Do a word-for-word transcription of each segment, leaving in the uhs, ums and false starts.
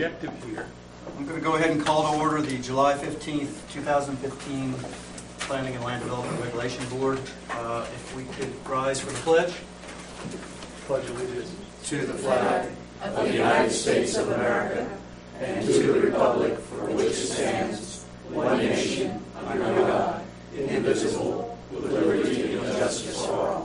objective here. I'm going to go ahead and call to order the July fifteenth, two thousand fifteen Planning and Land Development Regulation Board. Uh, if we could rise for the pledge. Pledge allegiance To the flag of the United States of America and to the republic for which it stands, one nation, under God, indivisible, with liberty and justice for all.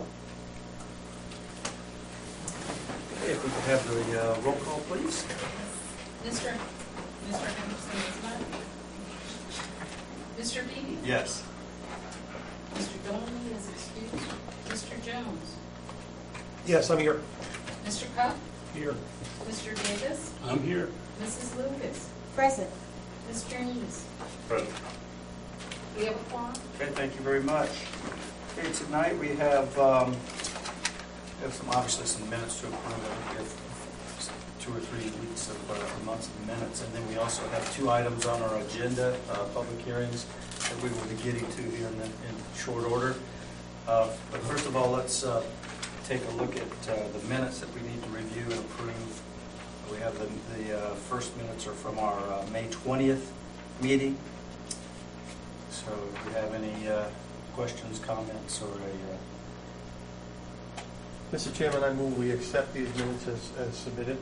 If we could have the uh, roll call, please. Mister Mister Henderson is not. Mister Beatty? Yes. Mister Dolman is excused. Mister Jones? Yes, I'm here. Mister Cupp? Here. Mister Davis? I'm here. Missus Lucas? Present. Mister Neese? Present. We have a quorum? Okay, thank you very much. Okay, tonight we have, um, we have some, obviously some minutes to approve. I think we have two or three weeks of uh, months of minutes, and then we also have two items on our agenda, uh, public hearings that we will be getting to here in, the, in short order. Uh, but first of all, let's uh, take a look at uh, the minutes that we need to review and approve. We have the, the uh, first minutes are from our uh, May twentieth meeting. So if you have any uh, questions, comments, or a... Uh... Mister Chairman, I move we accept these minutes as, as submitted.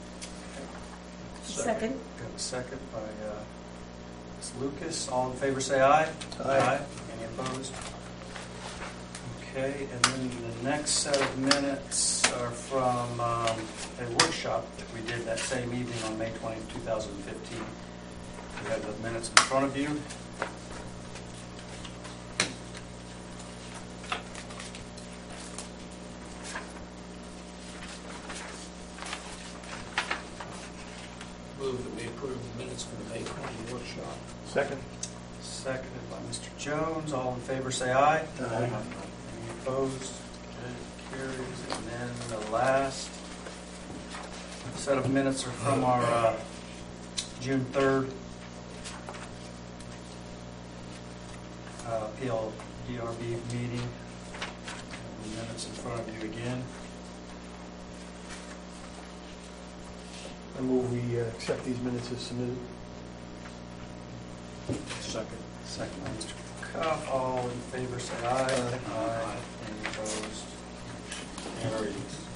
Second. We have a second by uh, Miz Lucas. All in favor say aye. Aye. Any opposed? Okay, and then the next set of minutes are from um, a workshop that we did that same evening on May twentieth, two thousand fifteen. You have the minutes in front of you. Move that we approve the minutes from the May twentieth workshop. Second. Seconded by Mister Jones. All in favor say aye. Aye. Any opposed? Okay, carries. And then the last set of minutes are from our uh, June third uh, P L D R B meeting. The minutes in front of you again. I move we uh, accept these minutes as submitted. Second. Second by Mister Cupp. All in favor say aye. Aye. Aye. Any opposed? Carries.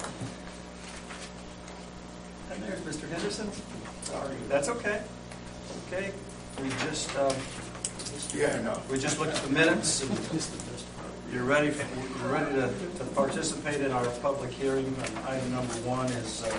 And there's Mister Henderson. Sorry. That's okay. Okay. We just um, Yeah, no. we just looked at the minutes. And you're ready. For, you're ready to, to participate in our public hearing. And item number one is uh,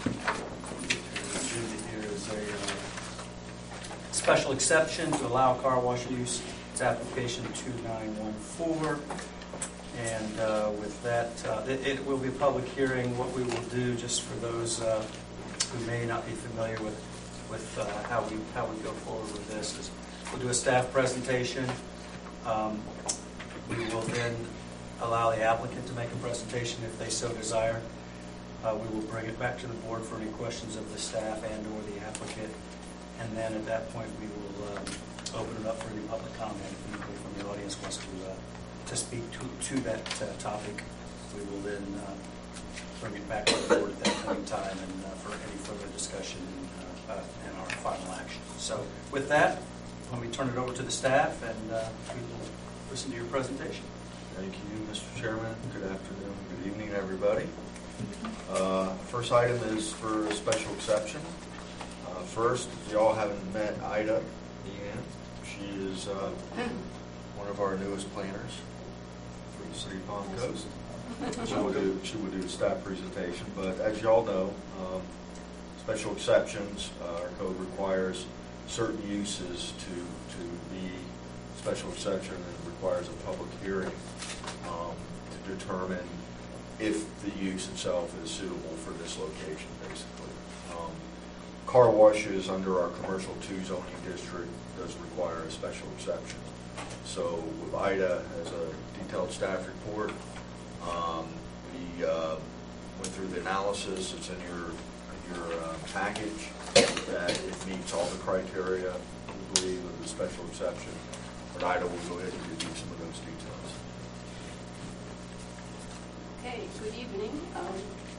here is a uh, special exception to allow car wash use. It's application two nine one four. And uh, with that, uh, it, it will be a public hearing. What we will do, just for those uh, who may not be familiar with with uh, how we how we go forward with this, is we'll do a staff presentation. Um, we will then allow the applicant to make a presentation if they so desire. Uh, we will bring it back to the board for any questions of the staff and or the applicant. And then at that point, we will um, open it up for any public comment. If anybody from the audience wants to uh, to speak to, to that uh, topic, we will then uh, bring it back to the board at that point in time and uh, for any further discussion and, uh, uh, and our final action. So with that, let me turn it over to the staff and uh, we will listen to your presentation. Thank you, Mister Chairman. Good afternoon, good evening, everybody. Uh, first item is for a special exception. Uh, first, if you all haven't met Ida Deanne, she is uh, one of our newest planners for the city of Palm Coast. She will do she will do a staff presentation, but as you all know, um, special exceptions, uh, our code requires certain uses to to be special exception, and it requires a public hearing um, to determine if the use itself is suitable for this location, basically. Um, car washes under our commercial two zoning district does require a special exception. So with Ida has a detailed staff report. Um, we uh, went through the analysis. It's in your your uh, package that it meets all the criteria, we believe, of the special exception. But Ida will go ahead and review some of those details. Okay, good evening. Um,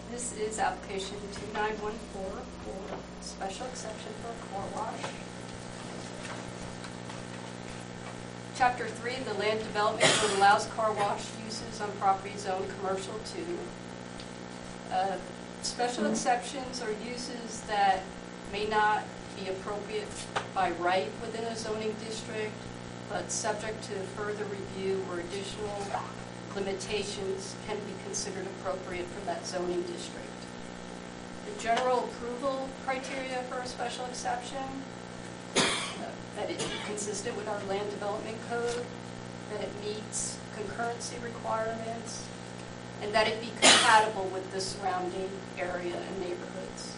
This is application two nine one four for special exception for a car wash. Chapter three, the land development code allows car wash uses on property zoned commercial two. Uh, special exceptions are uses that may not be appropriate by right within a zoning district, but subject to further review or additional limitations can be considered appropriate for that zoning district. The general approval criteria for a special exception, uh, that it be consistent with our land development code, that it meets concurrency requirements, and that it be compatible with the surrounding area and neighborhoods.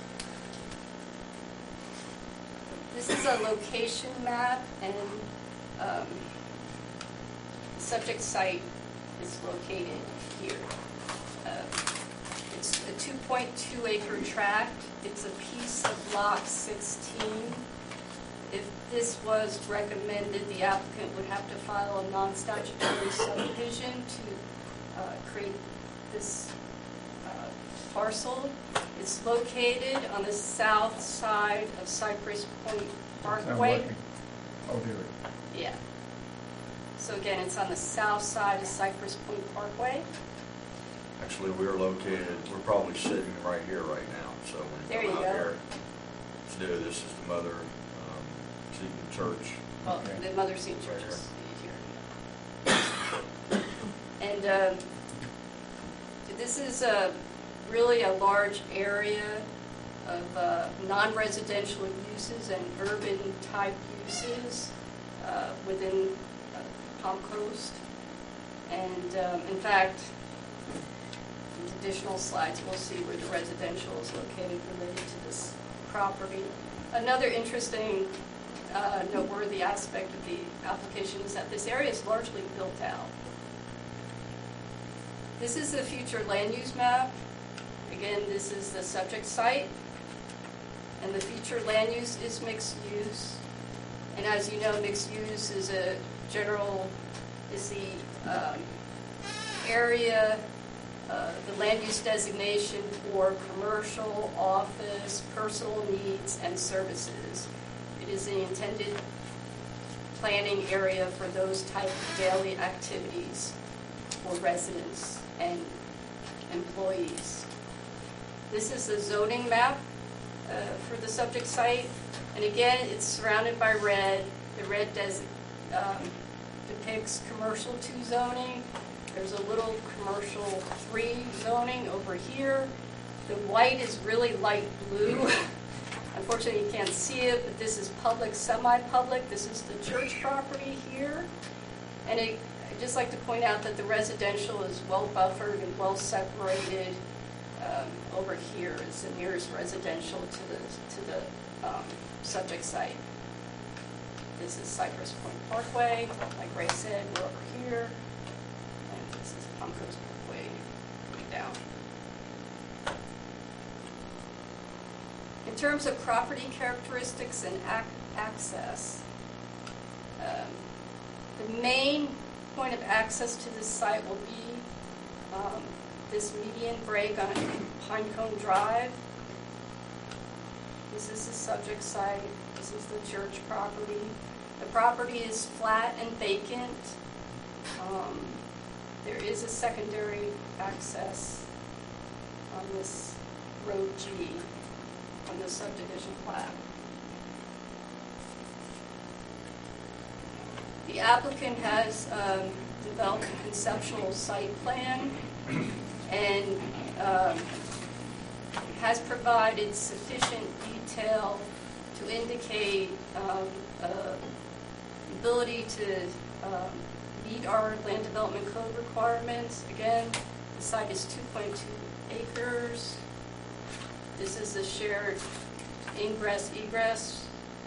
This is a location map, and um, the subject site is located here. Uh, it's a two point two acre tract. It's a piece of lot sixteen. If this was recommended, the applicant would have to file a non-statutory subdivision to uh, create this uh, parcel. It's located on the south side of Cypress Point It's not Parkway. working. Oh, dear. Yeah. So again, it's on the south side of Cypress Point Parkway. Actually, we're located, we're probably sitting right here right now, so when There you you come go. out here, it's new, this is the Mother um, Seton Church. Well, Okay. the Mother St. Right Church is here. And um, this is a, really a large area of uh, non-residential uses and urban-type uses uh, within uh, Palm Coast. And um, in fact, in additional slides, we'll see where the residential is located related to this property. Another interesting uh, noteworthy aspect of the application is that this area is largely built out. This is the future land use map. Again, this is the subject site, and the future land use is mixed use. And as you know, mixed use is a general, is the um, area, uh, the land use designation for commercial, office, personal needs, and services. It is the intended planning area for those type of daily activities for residents and employees. This is the zoning map uh, for the subject site, and again, it's surrounded by red. The red does, um, depicts commercial two zoning. There's a little commercial three zoning over here. The white is really light blue. Unfortunately, you can't see it, but this is public, semi-public. This is the church property here. And it, I'd just like to point out that the residential is well buffered and well separated. Um, over here is the nearest residential to the to the um, subject site. This is Cypress Point Parkway. Like Ray said, we're over here. And this is Palm Coast Parkway coming down. In terms of property characteristics and ac access, um, the main point of access to this site will be um, this median break on Pinecone Drive. This is the subject site. This is the church property. The property is flat and vacant. Um, there is a secondary access on this road G on the subdivision plat. The applicant has um, developed a conceptual site plan and um, has provided sufficient detail to indicate um, uh, ability to um, meet our land development code requirements. Again, the site is two point two acres. This is the shared ingress egress.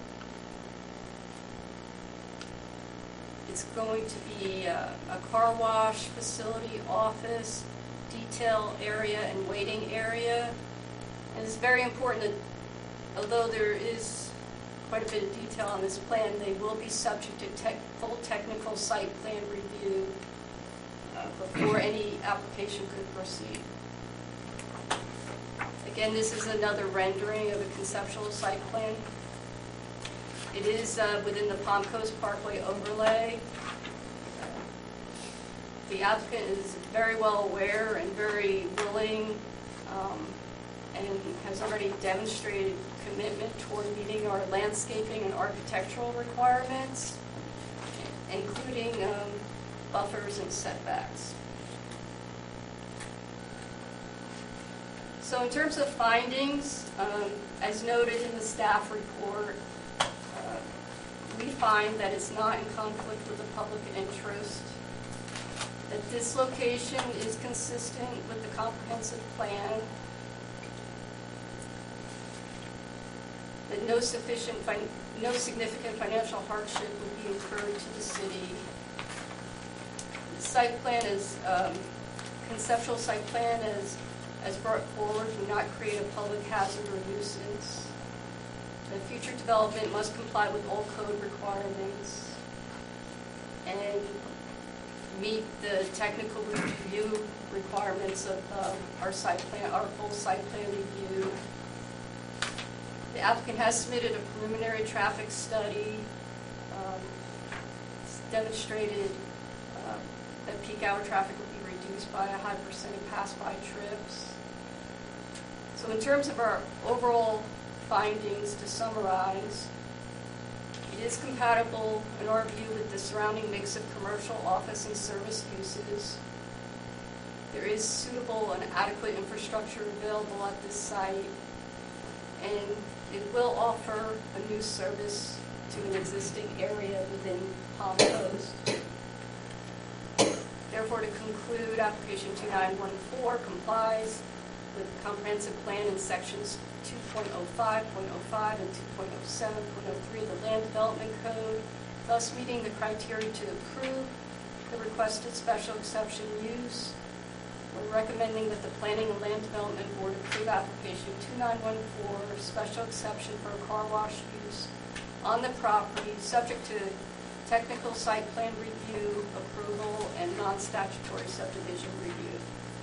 It's going to be a, a car wash facility, office, detail area, and waiting area. And it's very important that, although there is quite a bit of detail on this plan, they will be subject to tech, full technical site plan review uh, before any application could proceed. Again, this is another rendering of a conceptual site plan. It is uh, within the Palm Coast Parkway overlay. The applicant is very well aware and very willing um, and has already demonstrated commitment toward meeting our landscaping and architectural requirements, including um, buffers and setbacks. So in terms of findings, um, as noted in the staff report, uh, we find that it's not in conflict with the public interest, that this location is consistent with the comprehensive plan, that no sufficient, fin- no significant financial hardship would be incurred to the city. The site plan is, um, conceptual site plan as, as brought forward would not create a public hazard or nuisance. The future development must comply with all code requirements and meet the technical review requirements of uh, our site plan, our full site plan review. The applicant has submitted a preliminary traffic study. Um, it's demonstrated uh, that peak hour traffic will be reduced by a high percent of pass-by trips. So in terms of our overall findings, to summarize, it is compatible, in our view, with the surrounding mix of commercial, office, and service uses. There is suitable and adequate infrastructure available at this site, and it will offer a new service to an existing area within Palm Coast. Therefore, to conclude, application two nine one four complies with the comprehensive plan in sections two point oh five point oh five and two point oh seven point oh three of the Land Development Code, thus meeting the criteria to approve the requested special exception use. We're recommending that the Planning and Land Development Board approve application two nine one four, special exception for a car wash use on the property, subject to technical site plan review, approval, and non-statutory subdivision review.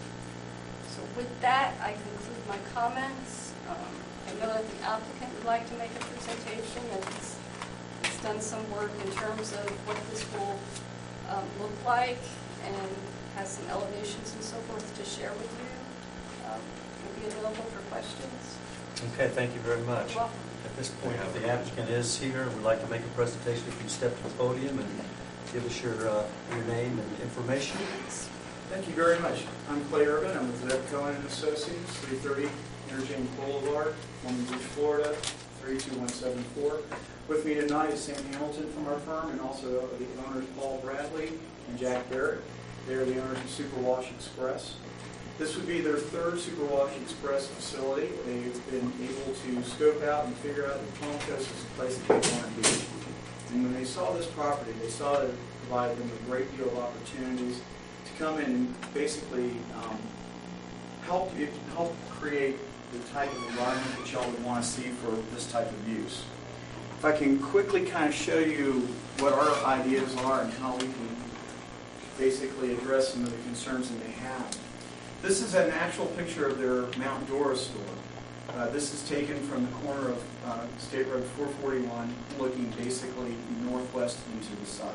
So with that, I conclude my comments. Um, I know that the applicant would like to make a presentation, and he's, he's done some work in terms of what this will um, look like, and has some elevations and so forth to share with you. Um, We'll be available for questions. Okay, thank you very much. You're welcome. At this point, if the applicant is here, would like to make a presentation, if you step to the podium and give us your, uh, your name and information. Thank you very much. I'm Clay Urban. I'm with Zeb Cohen and Associates, three thirty Interchange Boulevard, Long Beach, Florida, three two one seven four. With me tonight is Sam Hamilton from our firm, and also the owners Paul Bradley and Jack Barrett. They're the owners of Superwash Express. This would be their third Superwash Express facility. They've been able to scope out and figure out that Palm Coast is the place that they want to be. And when they saw this property, they saw that it provided them a great deal of opportunities to come in and basically um, help, help create the type of environment that y'all would want to see for this type of use. If I can quickly kind of show you what our ideas are and how we can basically address some of the concerns that they have. This is an actual picture of their Mount Dora store. Uh, this is taken from the corner of uh, State Road four forty-one, looking basically northwest into the site.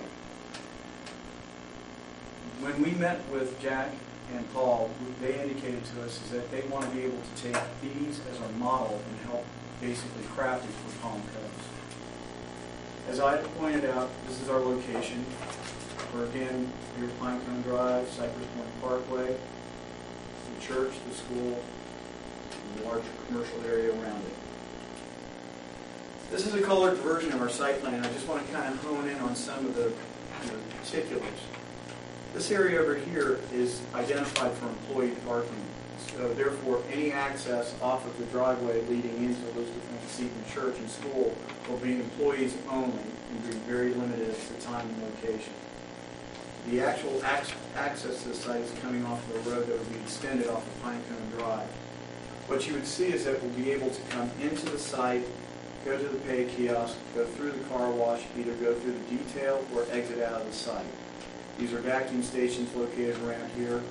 When we met with Jack and Paul, they indicated to us is that they want to be able to take these as our model and help basically craft it for Palm Coast. As I pointed out, this is our location. We're again here at Pinecone Drive, Cypress Point Parkway, the church, the school, and the larger commercial area around it. This is a colored version of our site plan. I just want to kind of hone in on some of the, you know, particulars. This area over here is identified for employee parking. So therefore, any access off of the driveway leading into Elizabeth Seton Church and school will be employees only and be very limited as to time and location. The actual ac access to the site is coming off of a road that will be extended off of Pinecone Drive. What you would see is that we'll be able to come into the site, go to the pay kiosk, go through the car wash, either go through the detail or exit out of the site. These are vacuum stations located around here. If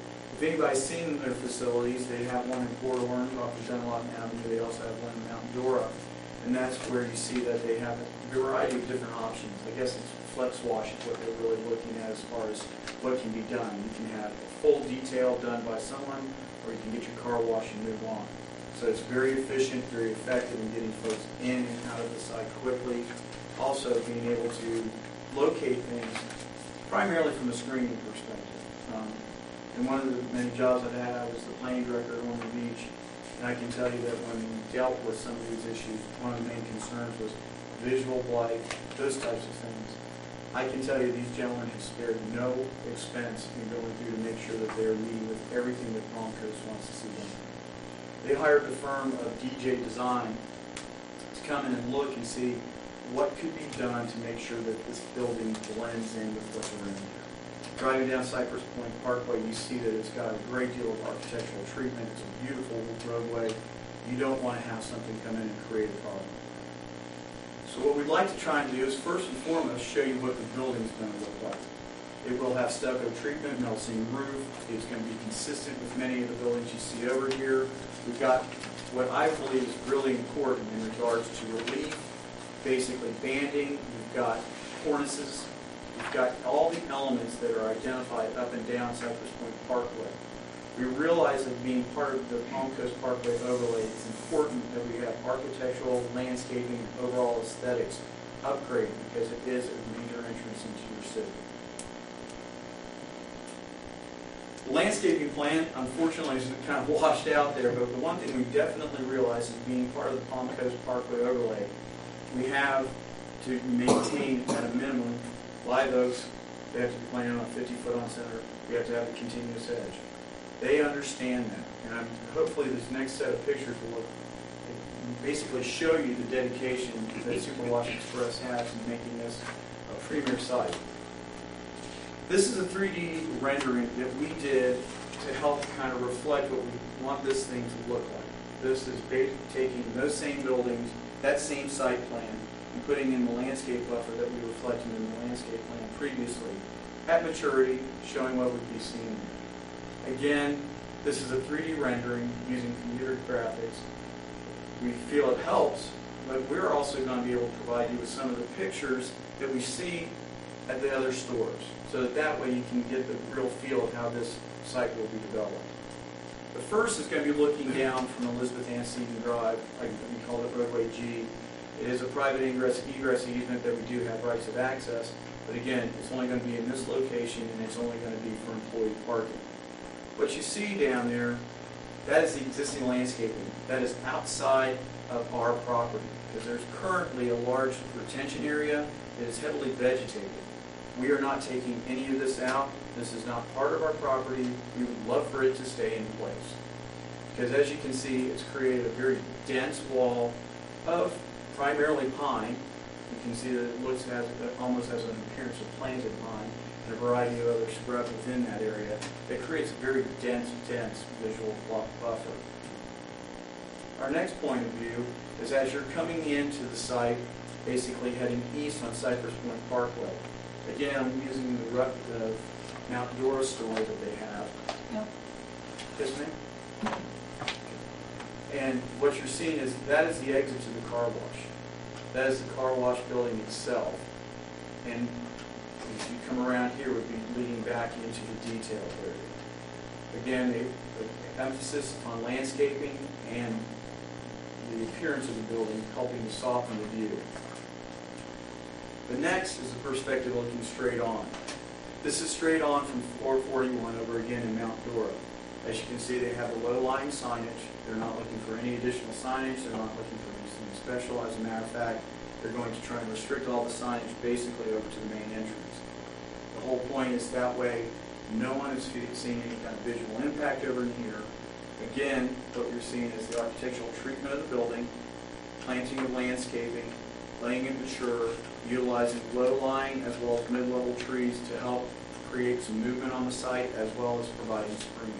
anybody's seen their facilities, they have one in Port Orange off of Dunlop Avenue. They also have one in Mount Dora. And that's where you see that they have a variety of different options. I guess it's flex wash is what they're really looking at as far as what can be done. You can have a full detail done by someone, or you can get your car wash and move on. So it's very efficient, very effective in getting folks in and out of the site quickly. Also being able to locate things primarily from a screening perspective. Um, and one of the many jobs I've had, I was the planning director at Ormond Beach. And I can tell you that when we dealt with some of these issues, one of the main concerns was visual blight, those types of things. I can tell you these gentlemen have spared no expense in going through to make sure that they're meeting with everything that Palm Coast wants to see done. They hired the firm of D J Design to come in and look and see what could be done to make sure that this building blends in with what's around here. Driving down Cypress Point Parkway, you see that it's got a great deal of architectural treatment. It's a beautiful roadway. You don't want to have something come in and create a problem. So what we'd like to try and do is first and foremost show you what the building's going to look like. It will have stucco treatment, metal seam roof. It's going to be consistent with many of the buildings you see over here. We've got what I believe is really important in regards to relief, basically banding. We've got cornices. We've got all the elements that are identified up and down Cypress Point Parkway. We realize that being part of the Palm Coast Parkway overlay, it's important that we have architectural, landscaping, and overall aesthetics upgraded because it is a major entrance into your city. The landscaping plan, unfortunately, is kind of washed out there, but the one thing we definitely realize is being part of the Palm Coast Parkway overlay, we have to maintain at a minimum live oaks. They have to be planted on fifty foot on center. We have to have a continuous edge. They understand that, and I'm, hopefully this next set of pictures will basically show you the dedication that Superwash Express has in making this a premier site. This is a three D rendering that we did to help kind of reflect what we want this thing to look like. This is basically taking those same buildings, that same site plan, and putting in the landscape buffer that we reflected in the landscape plan previously at maturity, showing what would be seen. Again, this is a three D rendering using computer graphics. We feel it helps, but we're also going to be able to provide you with some of the pictures that we see at the other stores, so that that way you can get the real feel of how this site will be developed. The first is going to be looking down from Elizabeth Antecedent Drive, like we call it roadway G. It is a private ingress egress easement that we do have rights of access, but again, it's only going to be in this location and it's only going to be for employee parking. What you see down there, that is the existing landscaping. That is outside of our property, because there's currently a large retention area that is heavily vegetated. We are not taking any of this out. This is not part of our property. We would love for it to stay in place, because as you can see, it's created a very dense wall of primarily pine. You can see that it looks as it almost has an appearance of planted pine, and a variety of other scrub within that area that creates a very dense, dense visual buffer. Our next point of view is as you're coming into the site, basically heading east on Cypress Point Parkway. Again, I'm using the, the Mount Dora store that they have. Yep. Yes, ma'am? And what you're seeing is that is the exit to the car wash. That is the car wash building itself. And if you come around here, it would be leading back into the detail area. Again, the, the emphasis on landscaping and the appearance of the building helping to soften the view. The next is the perspective looking straight on. This is straight on from four forty-one over again in Mount Dora. As you can see, they have a low-lying signage. They're not looking for any additional signage. They're not looking for anything special. As a matter of fact, they're going to try and restrict all the signage basically over to the main entrance. The whole point is that way no one is seeing any kind of visual impact over in here. Again, what you're seeing is the architectural treatment of the building, planting of landscaping, letting it mature, utilizing low-lying as well as mid-level trees to help create some movement on the site as well as providing screening.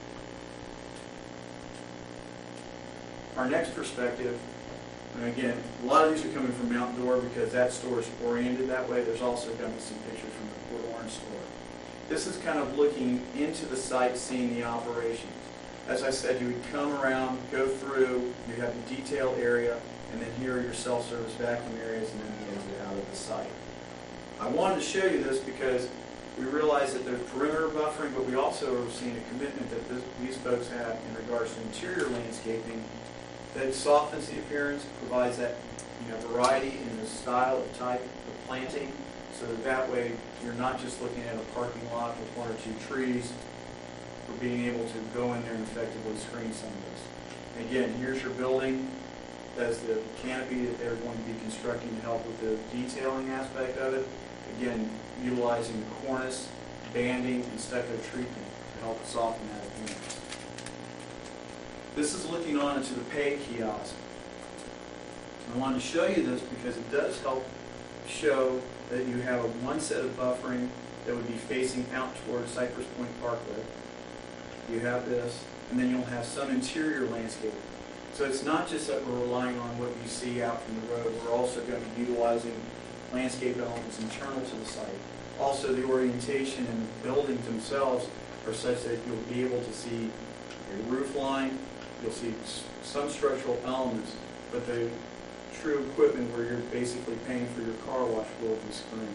Our next perspective, and again, a lot of these are coming from Mount Dora because that store is oriented that way. There's also going to be some pictures from the Port Orange store. This is kind of looking into the site, seeing the operations. As I said, you would come around, go through, you have the detail area, and then here are your self-service vacuum areas, and then the exit out of the site. I wanted to show you this because we realize that there's perimeter buffering, but we also are seeing a commitment that this, these folks have in regards to interior landscaping that softens the appearance, provides that you know, variety in the style, the type of planting, so that that way you're not just looking at a parking lot with one or two trees, for being able to go in there and effectively screen some of this. And again, here's your building. That's the canopy that they're going to be constructing to help with the detailing aspect of it. Again, utilizing the cornice, banding, and stucco treatment to help soften that appearance. This is looking on into the pay kiosk. I wanted to show you this because it does help show that you have a one set of buffering that would be facing out towards Cypress Point Parkway. You have this, and then you'll have some interior landscaping. So it's not just that we're relying on what you see out from the road. We're also going to be utilizing landscape elements internal to the site. Also, the orientation and the buildings themselves are such that you'll be able to see a roof line, you'll see some structural elements, but the true equipment where you're basically paying for your car wash will be screened.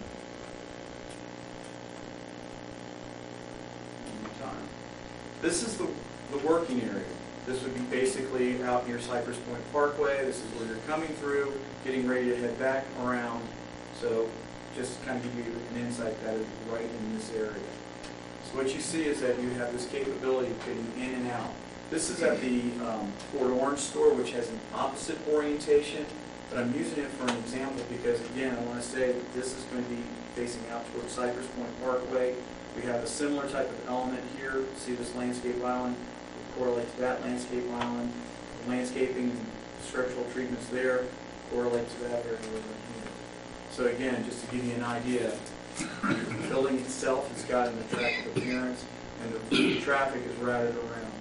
This is the, the working area. This would be basically out near Cypress Point Parkway. This is where you're coming through, getting ready to head back around. So just to kind of give you an insight that is right in this area. So what you see is that you have this capability of getting in and out. This is at the um, Fort Orange store, which has an opposite orientation, but I'm using it for an example because, again, I want to say that this is going to be facing out towards Cypress Point Parkway. We have a similar type of element here. See this landscape island? It correlates to that landscape island. The landscaping and structural treatments there correlate to that area over here. So again, just to give you an idea, the building itself has got an attractive appearance, and the traffic is routed around.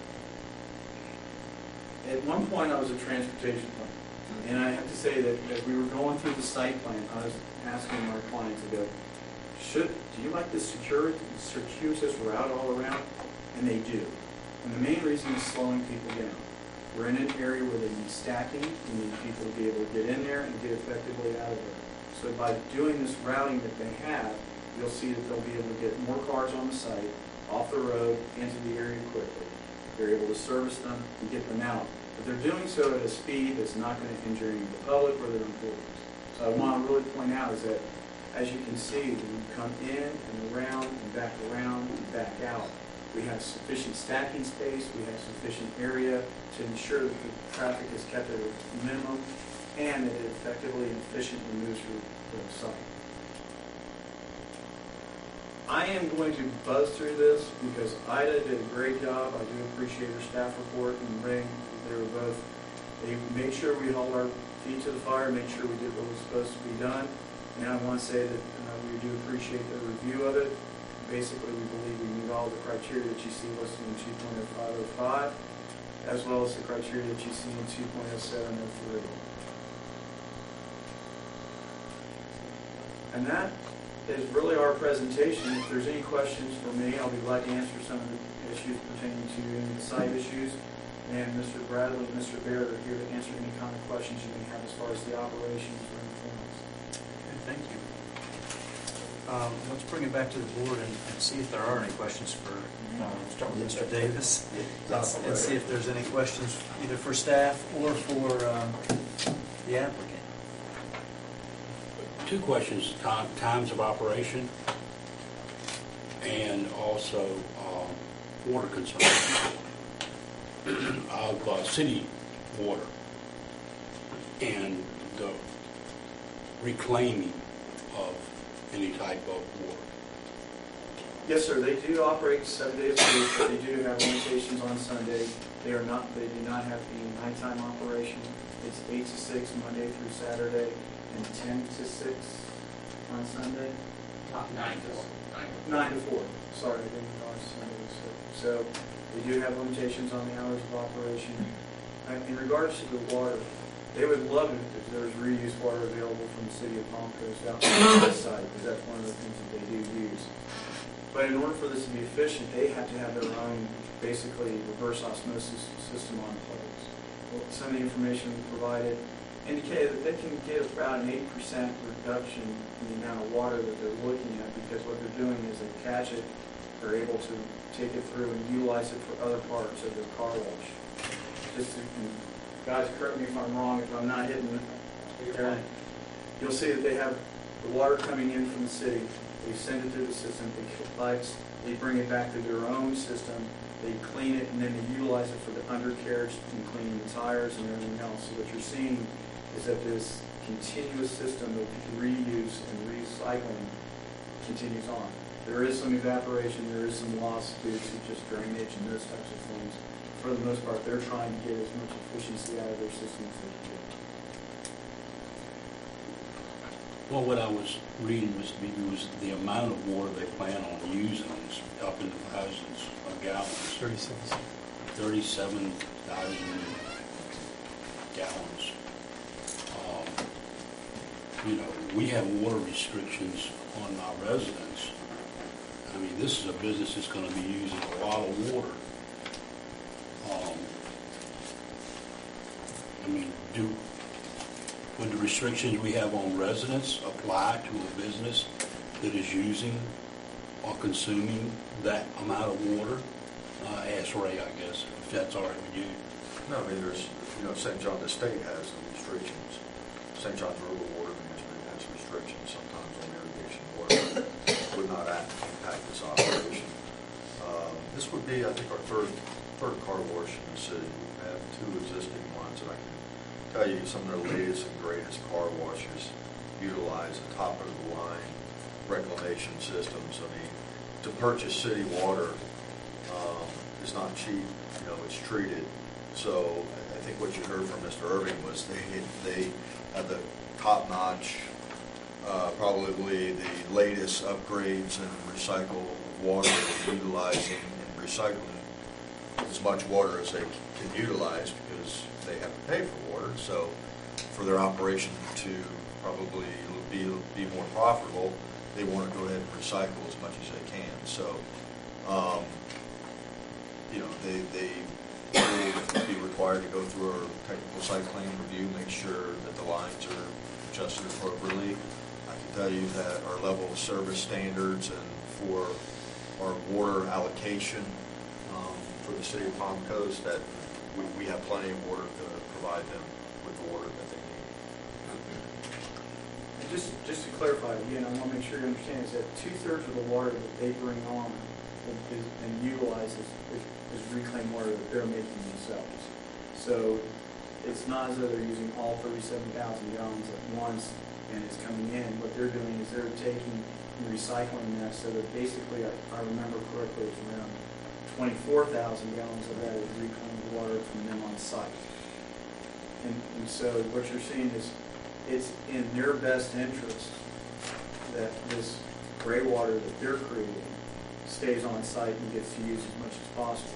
At one point, I was a transportation plan, and I have to say that as we were going through the site plan, I was asking my client to go, Should, do you like this secure, circuitous route all around? And they do. And the main reason is slowing people down. We're in an area where they need stacking. We need people to be able to get in there and get effectively out of there. So by doing this routing that they have, you'll see that they'll be able to get more cars on the site, off the road, into the area quickly. They're able to service them and get them out. But they're doing so at a speed that's not going to injure any of the public or their employees. So I want to really point out is that as you can see, when you come in and around and back around and back out, we have sufficient stacking space, we have sufficient area to ensure that the traffic is kept at a minimum and that it effectively and efficiently moves through the site. I am going to buzz through this because Ida did a great job. I do appreciate her staff report and Ring. They were both, they made sure we held our feet to the fire, made sure we did what was supposed to be done. And I want to say that uh, we do appreciate the review of it. Basically, we believe we meet all the criteria that you see listed in two point oh five oh five, as well as the criteria that you see in two point oh seven oh three. And that is really our presentation. If there's any questions for me, I'll be glad to answer some of the issues pertaining to any of the site issues. And Mister Bradley and Mister Baird are here to answer any kind of questions you may have as far as the operations or anything else. Thank you. Um, Let's bring it back to the board and and see if there are any questions for um, Mister Davis, and see if there's any questions either for staff or for um, the applicant. Two questions, time, times of operation and also uh, water consumption of uh, city water and the reclaiming of any type of water. Yes, sir. They do operate seven days a week, but they do have limitations on Sunday. They are not. They do not have the nighttime operation. It's eight to six Monday through Saturday, and ten to six on Sunday. Nine to four. Nine to four. Sorry, I didn't know it's Sunday. So, so they do have limitations on the hours of operation. And in regards to the water, they would love it if there was reuse water available from the city of Palm Coast out on the site, because that's one of the things that they do use. But in order for this to be efficient, they have to have their own, basically, reverse osmosis system on place. Well, some of the information we provided indicated that they can get about an eight percent reduction in the amount of water that they're looking at, because what they're doing is they catch it, they're able to take it through and utilize it for other parts of their car wash. Just to, guys, correct me if I'm wrong, if I'm not hitting Aaron, you'll see that they have the water coming in from the city, they send it through the system, it collects, they bring it back to their own system, they clean it, and then they utilize it for the undercarriage and cleaning the tires and everything else. So what you're seeing is that this continuous system of reuse and recycling continues on. There is some evaporation, there is some loss due to just drainage and those types of things. For the most part, they're trying to get as much efficiency out of their system as they can. Well, what I was reading, Mister Beebe, was the amount of water they plan on using is up in the thousands of gallons. thirty-seven. thirty-seven thousand gallons. Um, You know, we have water restrictions on our residents. I mean, this is a business that's gonna be using a lot of water. Um, I mean, do, would the restrictions we have on residents apply to a business that is using or consuming that amount of water? Uh, ask Ray, I guess, if that's all right with you. No, I mean, there's, you know, Saint John, the state has some restrictions. Saint John's River Water Management has restrictions sometimes on irrigation water that would not act- impact this operation. Um, This would be, I think, our third, third car wash in the city. We have two existing ones, and I can tell you some of the latest and greatest car washes utilize the top-of-the-line reclamation systems. I mean, to purchase city water um, is not cheap, you know, it's treated. So I think what you heard from Mister Irving was they, they have the top-notch, uh, probably the latest upgrades in recycled water, utilizing and recycling as much water as they can utilize because they have to pay for water. So for their operation to probably be, be more profitable, they want to go ahead and recycle as much as they can. So, um, you know, they, they will be required to go through our technical site plan review, make sure that the lines are adjusted appropriately. I can tell you that our level of service standards and for our water allocation um, for the city of Palm Coast, that we, we have plenty of water to provide them with the water that they need. And just, just to clarify, again, I want to make sure you understand, is that two-thirds of the water that they bring on is, and utilize is, is, is reclaimed water that they're making themselves. So it's not as though they're using all thirty-seven thousand gallons at once and it's coming in. What they're doing is they're taking and recycling that, so that basically, I, I remember correctly, it's around twenty-four thousand gallons of that is reclaimed water from them on site. And, and so what you're seeing is it's in their best interest that this gray water that they're creating stays on site and gets to use as much as possible.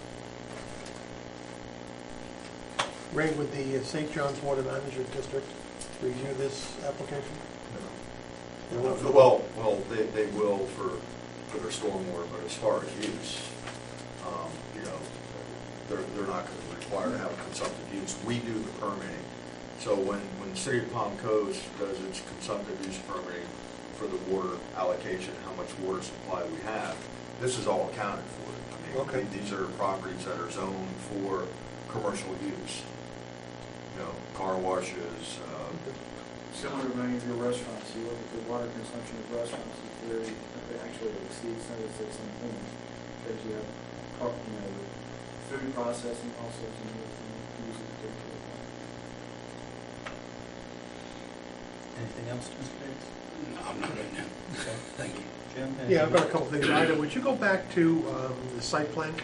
Ray, would the uh, Saint John's Water Management District review this application? No. Well, well, they, they will for, for their stormwater, but as far as use, um, you know, they're, they're not going to require to have consumptive use. We do the permitting. So when, when the city of Palm Coast does its consumptive use permitting for the water allocation, how much water supply we have, this is all accounted for. I mean, Okay. these are properties that are zoned for commercial use. You know, car washes, um, Similar to many of your restaurants, you look at the water consumption of restaurants, it's very, it actually exceeds seventy-six points. Because you have, car- you know, food processing, all sorts of other things used to take care of that. Anything else, Mister Bates? No, I'm not right now. Okay. Thank you. Jim? Yeah, I've got a couple things. Ida, would you go back to um, the site plan?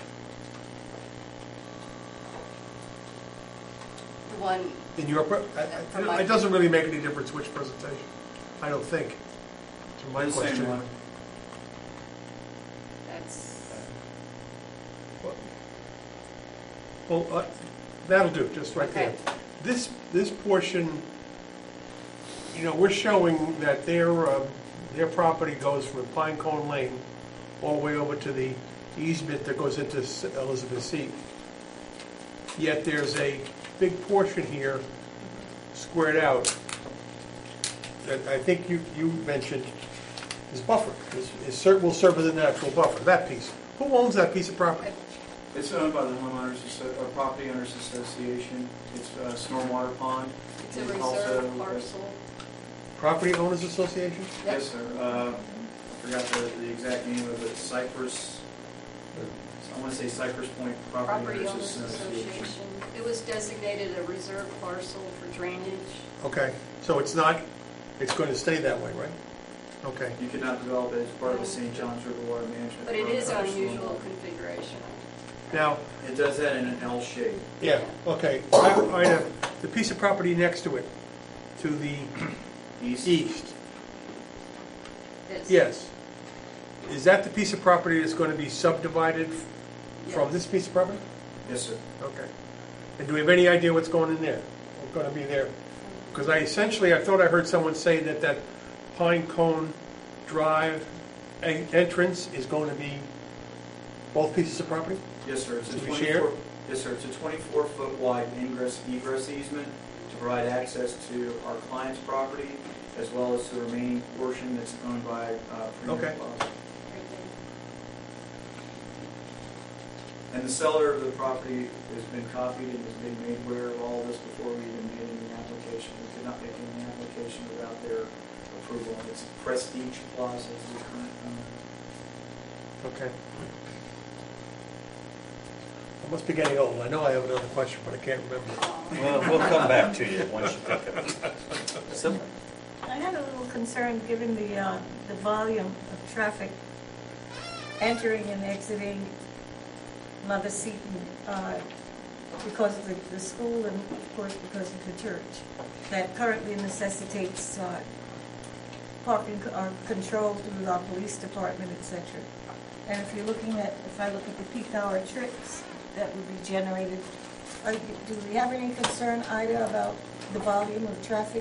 The one, In your, pre- I- From I- my- it doesn't really make any difference which presentation, I don't think, to my The same question. one. that's, Well, uh, that'll do, just right there. Okay. This, this portion, you know, we're showing that their, um, their property goes from Pine Cone Lane all the way over to the easement that goes into S- Elizabeth Seat. Yet there's a big portion here squared out that I think you, you mentioned is buffer, is, is ser- will serve as a natural buffer, that piece. Who owns that piece of property? It's owned by the homeowners, Asso- or Property Owners Association. It's a stormwater pond. It's a And reserve also- parcel. Property Owners Association? Yes, sir. Uh, I forgot the, the exact name of it, Cypress, I want to say Cypress Point Property Property Owners Owners Association. Association. It was designated a reserve parcel for drainage. Okay, so it's not, it's going to stay that way, right? Okay. You cannot develop it as part of the Saint John's River Water Management. But it is Program. unusual configuration. Now, It does that in an L shape. yeah, okay, I, I have the piece of property next to it, to the East. east, This. yes. Is that the piece of property that's going to be subdivided f- from Yes. this piece of property? Yes, sir. Okay. And do we have any idea what's going in there? What's going to be there? Because I essentially, I thought I heard someone say that that Pine Cone Drive en- entrance is going to be both pieces of property? Yes, sir. It's a Do we share? twenty-four, yes, sir. It's a twenty-four foot wide ingress egress easement to provide access to our client's property as well as the remaining portion that's owned by uh, Premier Okay. Plaza. Right there. And the seller of the property has been copied and has been made aware of all this before we even made any application. We could not make any application without their approval. It's Prestige Plaza is the current owner. Okay. I must be getting old. I know I have another question, but I can't remember. Well, we'll come back to you once you think of it. So, I had a little concern, given the, uh, the volume of traffic entering and exiting Mother Seton, uh, because of the, the school and of course because of the church, that currently necessitates, uh, parking c- or control through our police department, et cetera. And if you're looking at, if I look at the peak hour trips that would be generated, are, you- do we have any concern, Ida, about the volume of traffic?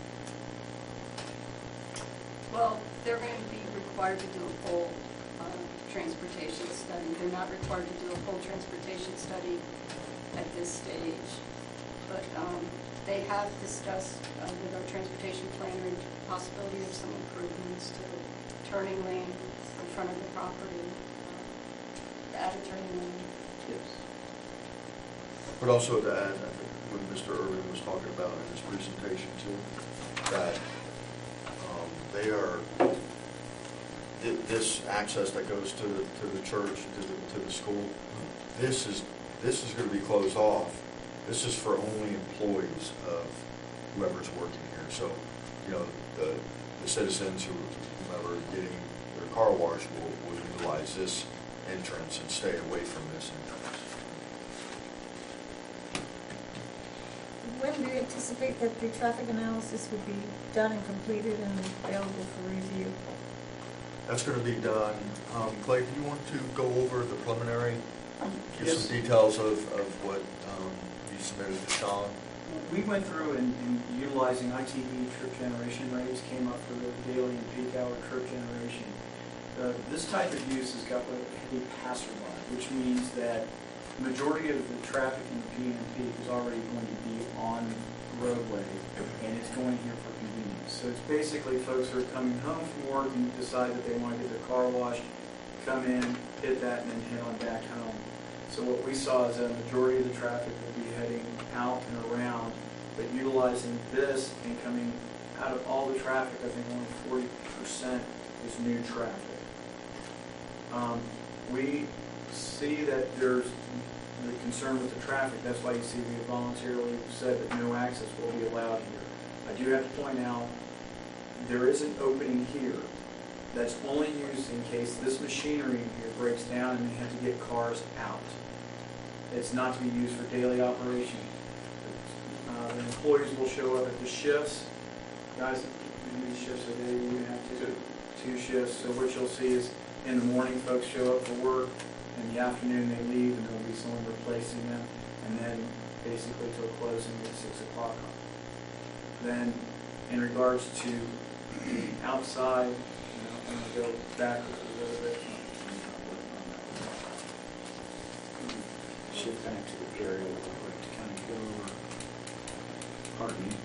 Well, they're going to be required to do a full uh, transportation study. They're not required to do a full transportation study at this stage. But um, they have discussed uh, with our transportation planner the possibility of some improvements to turning lane in front of the property, uh, to add a turning lane. Yes. But also to add, I think what Mister Irvin was talking about in his presentation too, that um, they are, thi- this access that goes to the, to the church, to the, to the school, this is, this is going to be closed off. This is for only employees of whoever's working here. So, you know, the, the citizens who, whoever getting their car washed will, will utilize this entrance and stay away from this entrance. When do you anticipate that the traffic analysis would be done and completed and available for review? That's going to be done. Um, Clay, do you want to go over the preliminary? Give Yes. some details of, of what um, you submitted to Sean? We went through and, and utilizing I T E trip generation rates, came up for the daily and peak hour trip generation. Uh, this type of use has got a heavy passerby, which means that the majority of the traffic in the P and peak is already going to be on the roadway, and it's going here for convenience. So it's basically folks who are coming home from work and decide that they want to get their car washed, come in, hit that, and then head on back home. So what we saw is that a majority of the traffic will be heading out and around, but utilizing this and coming out of all the traffic, I think only forty percent is new traffic. Um, we see that there's the concern with the traffic. That's why you see we have voluntarily said that no access will be allowed here. I do have to point out, there is an opening here that's only used in case this machinery here breaks down and they have to get cars out. It's not to be used for daily operation. Uh, the employees will show up at the shifts. Guys, how many shifts a day you have to? Two shifts. So what you'll see is in the morning folks show up for work, in the afternoon they leave and there'll be someone replacing them, and then basically till closing at six o'clock. Then in regards to outside, you know, I'm going to go backwards a little bit. shift back to the aerial real quick to kind of go over. Pardon me.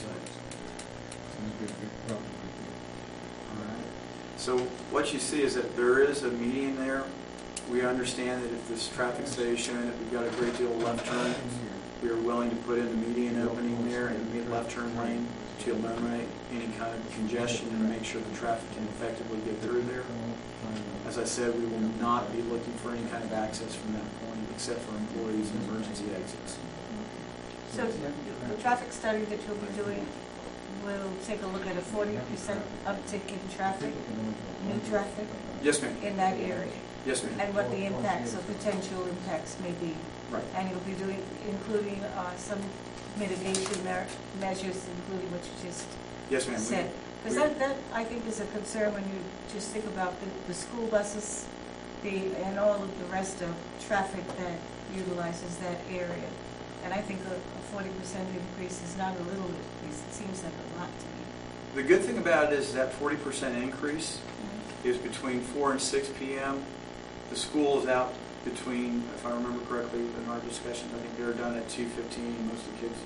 All right. So what you see is that there is a median there. We understand that if this traffic study is showing that we've got a great deal of left turn, we are willing to put in the median opening there and the left turn lane to eliminate any kind of congestion and make sure the traffic can effectively get through there. As I said, we will not be looking for any kind of access from that point except for employees and emergency exits. So the traffic study that you'll be doing will take a look at a forty percent uptick in traffic, new traffic Yes, ma'am. in that area, Yes, ma'am. and what the impacts or potential impacts may be. Right. And you'll be doing, including uh, some mitigation mer- measures, including what you just Yes, ma'am. We- said. Because we- that, that, I think, is a concern when you just think about the, the school buses, the, and all of the rest of traffic that utilizes that area. And I think a, a forty percent increase is not a little increase, it seems like a lot to me. The good thing about it is that forty percent increase Mm-hmm. is between four and six p m The school is out between, if I remember correctly, in our discussions, I think they were done at two fifteen. Most of the kids,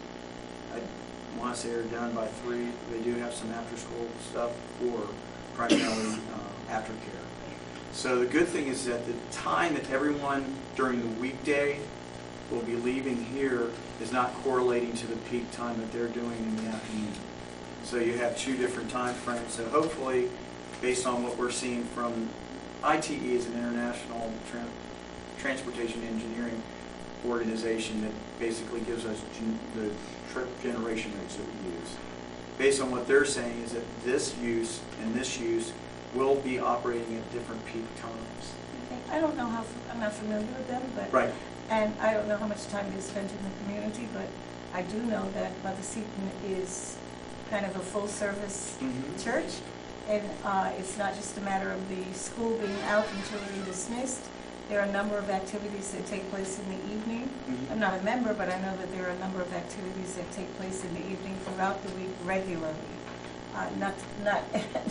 I want to say, are done by three. They do have some after-school stuff for primarily uh, aftercare. So the good thing is that the time that everyone during the weekday will be leaving here is not correlating to the peak time that they're doing in the afternoon. So you have two different time frames. So hopefully, based on what we're seeing from I T E is an international tra- transportation engineering organization that basically gives us gen- the trip generation rates that we use. Based on what they're saying is that this use and this use will be operating at different peak times. Okay. I don't know how, I'm not familiar with them, but. Right. And I don't know how much time they spent in the community, but I do know that Mother Seton is kind of a full-service Mhm. church. And uh, it's not just a matter of the school being out until we're dismissed. There are a number of activities that take place in the evening. Mhm. I'm not a member, but I know that there are a number of activities that take place in the evening throughout the week regularly. Uh, not, not,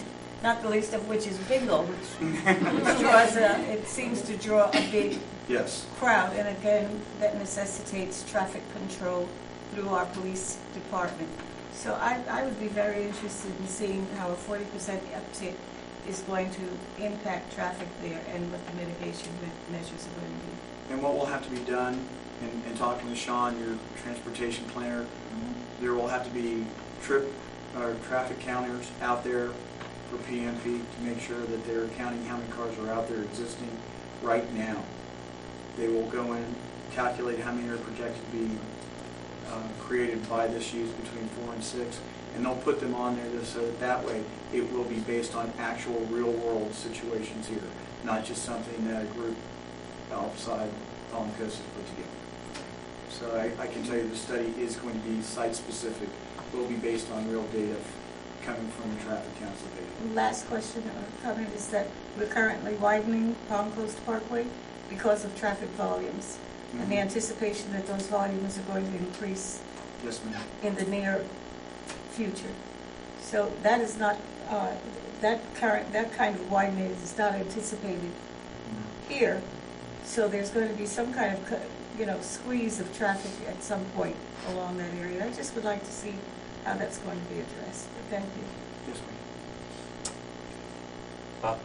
not the least of which is bingo, which, which draws a, it seems to draw a big Yes. crowd, and again, that necessitates traffic control through our police department. So I, I would be very interested in seeing how a forty percent uptick is going to impact traffic there and what the mitigation me- measures are going to be. And what will have to be done, in, in talking with Sean, your transportation planner, there will have to be trip or traffic counters out there for P M P to make sure that they're counting how many cars are out there existing right now. They will go in, calculate how many are projected to be uh, created by this use between four and six, and they'll put them on there so that that way it will be based on actual real-world situations here, not just something that a group outside Palm Coast has put together. So I, I can tell you the study is going to be site-specific. It will be based on real data coming from the traffic council data. Last question or comment is that we're currently widening Palm Coast Parkway because of traffic volumes, and the Mhm. anticipation that those volumes are going to increase Yes, ma'am. in the near future. So that is not, uh, that current, that kind of widening is not anticipated here. So there's going to be some kind of, co- you know, squeeze of traffic at some point along that area. I just would like to see how that's going to be addressed. Thank you. Yes, ma'am. Bob?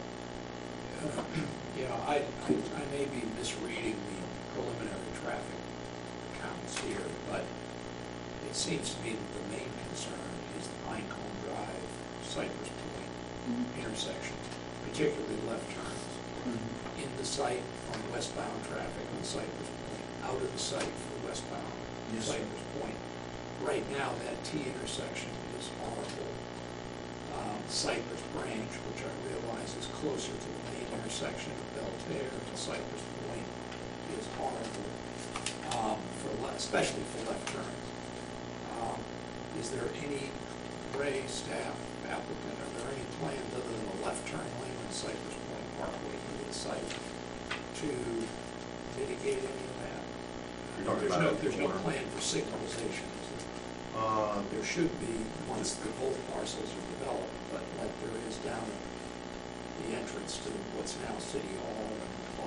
Yeah, I, I, I may be misreading the preliminary traffic counts here, but it seems to me that the main concern is the Pinecone Drive, Cypress Point intersection, particularly left turns in the site from westbound traffic on Cypress Point, out of the site for westbound Yes, sir. Cypress Point. Right now, that T intersection is horrible. Um, Cypress Branch, which I realize is closer to the main intersection of Belterre to Cypress Point, is horrible, um, for le- especially for left turns. Um, is there any, Ray, staff, applicant, are there any plans other than a left turn lane on Cypress Point Parkway through the site to mitigate any of that? You're talking There's about no, it there's no before. plan for signalization, is there? Uh, There should be, once the both parcels are developed, but like there is down at the entrance to what's now City Hall and Clark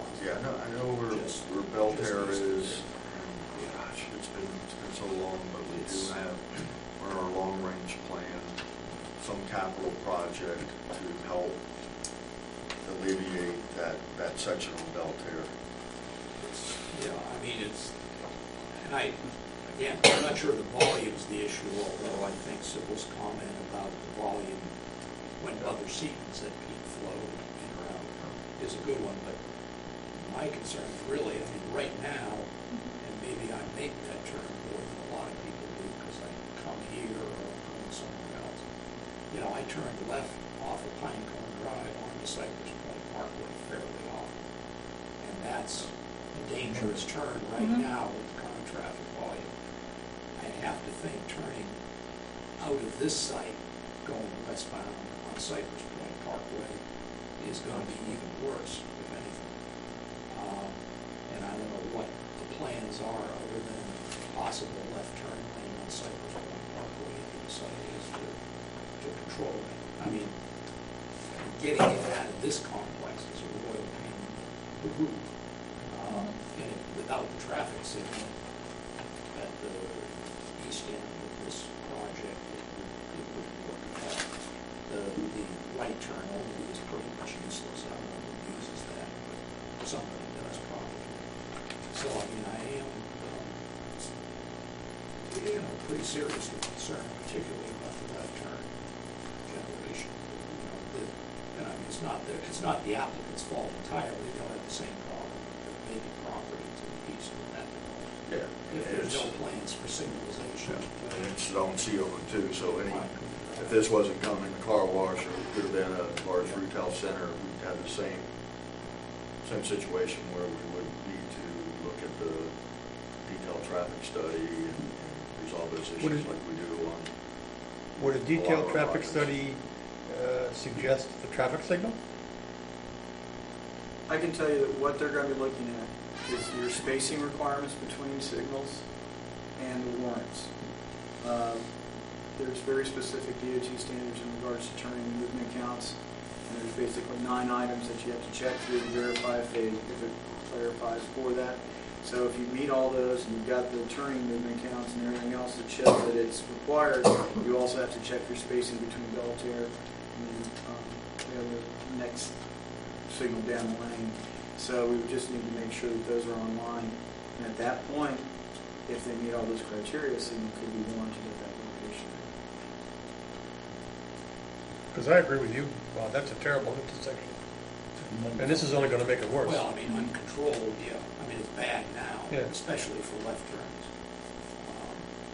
Yeah, I know, I know where, Just- where Belterre just- is. Gosh, it's been, it's been so long, but we do It's- have, on our long-range plan, some capital project to help alleviate that, that section of Belterre. It's, you know, I mean, it's, and I, again, I'm not sure the volume's the issue, although I think Sybil's comment about the volume when other seasons at peak flow in or out is a good one, but my concern is really, I mean, right now, and maybe I make that turn more than a lot of people do because I come here or I'm going somewhere else. You know, I turned left off of Pinecone Drive onto Cypress Point Parkway fairly often. And that's a dangerous turn right Mhm. now with the current traffic volume. I have to think turning out of this site, going westbound on Cypress Point Parkway is going to be even worse, if anything. Um, and I don't know what the plans are other than possible left turn lane on Cypress Point Parkway if you decide is to, to control it. I mean, getting it out of this complex is a royal pain in the hoop. Um, and it, without the traffic signal at the east end of this project, it would, it would work at all. The, the right turn only is pretty much useless. I don't know who uses that, but somebody does probably. So, I mean, I am, um, you know, pretty seriously concerned, particularly about the left turn generation. You know, the, and I mean, it's not the, it's not the applicant's fault entirely. They'll have the same problem with the vacant property to the east of that development. Yeah. If there's no plans for signalization. And it's zone C over too, so any, if this wasn't coming, the car wash, or it could have been a large retail center, we'd have the same, same situation where we would need to look at the detailed traffic study and resolve those Would issues it- like we do on. Would a lot detailed of traffic projects. study uh, suggest the traffic signal? I can tell you that what they're going to be looking at is your spacing requirements between signals and the warrants. Um, There's very specific D O T standards in regards to turning and movement counts. And there's basically nine items that you have to check through to verify if, they, if it clarifies for that. So if you meet all those and you've got the turning movement counts and everything else that shows that it's required, you also have to check your spacing between Belterre and um, the other next signal down the lane. So we would just need to make sure that those are online. And at that point, if they meet all those criteria, signal could be warranted at that location. Because I agree with you, Bob, that's a terrible intersection. And this is only going to make it worse. Well, I mean, uncontrolled, yeah. I mean, it's bad now, Yeah. especially for left turns. Um,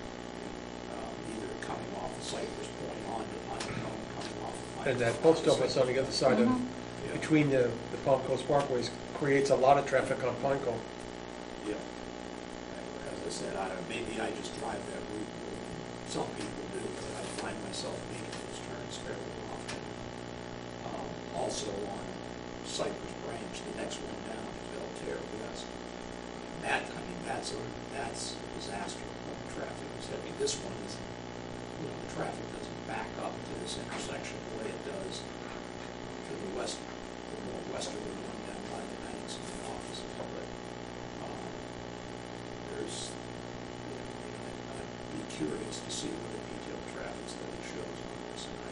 um, Either coming off of Cypress Point onto Pinecone, coming off of Pinecone. And that post office on the other side of, Yeah. between the, the Palm Coast Parkways creates a lot of traffic on Pinecone. Yeah. As I said, I, maybe I just drive that route more than some people do, but I find myself making those turns fairly often. Um, Also on Cypress Branch, the next one down to Belterre West. That, I mean, that's a, that's a disaster when the traffic is heavy. This one is, you know, the traffic doesn't back up to this intersection the way it does to the west, the more westerly one down by the banks and the offices. But, um, there's, you know, I'd I'd be curious to see what a detailed traffic study shows on this. And I,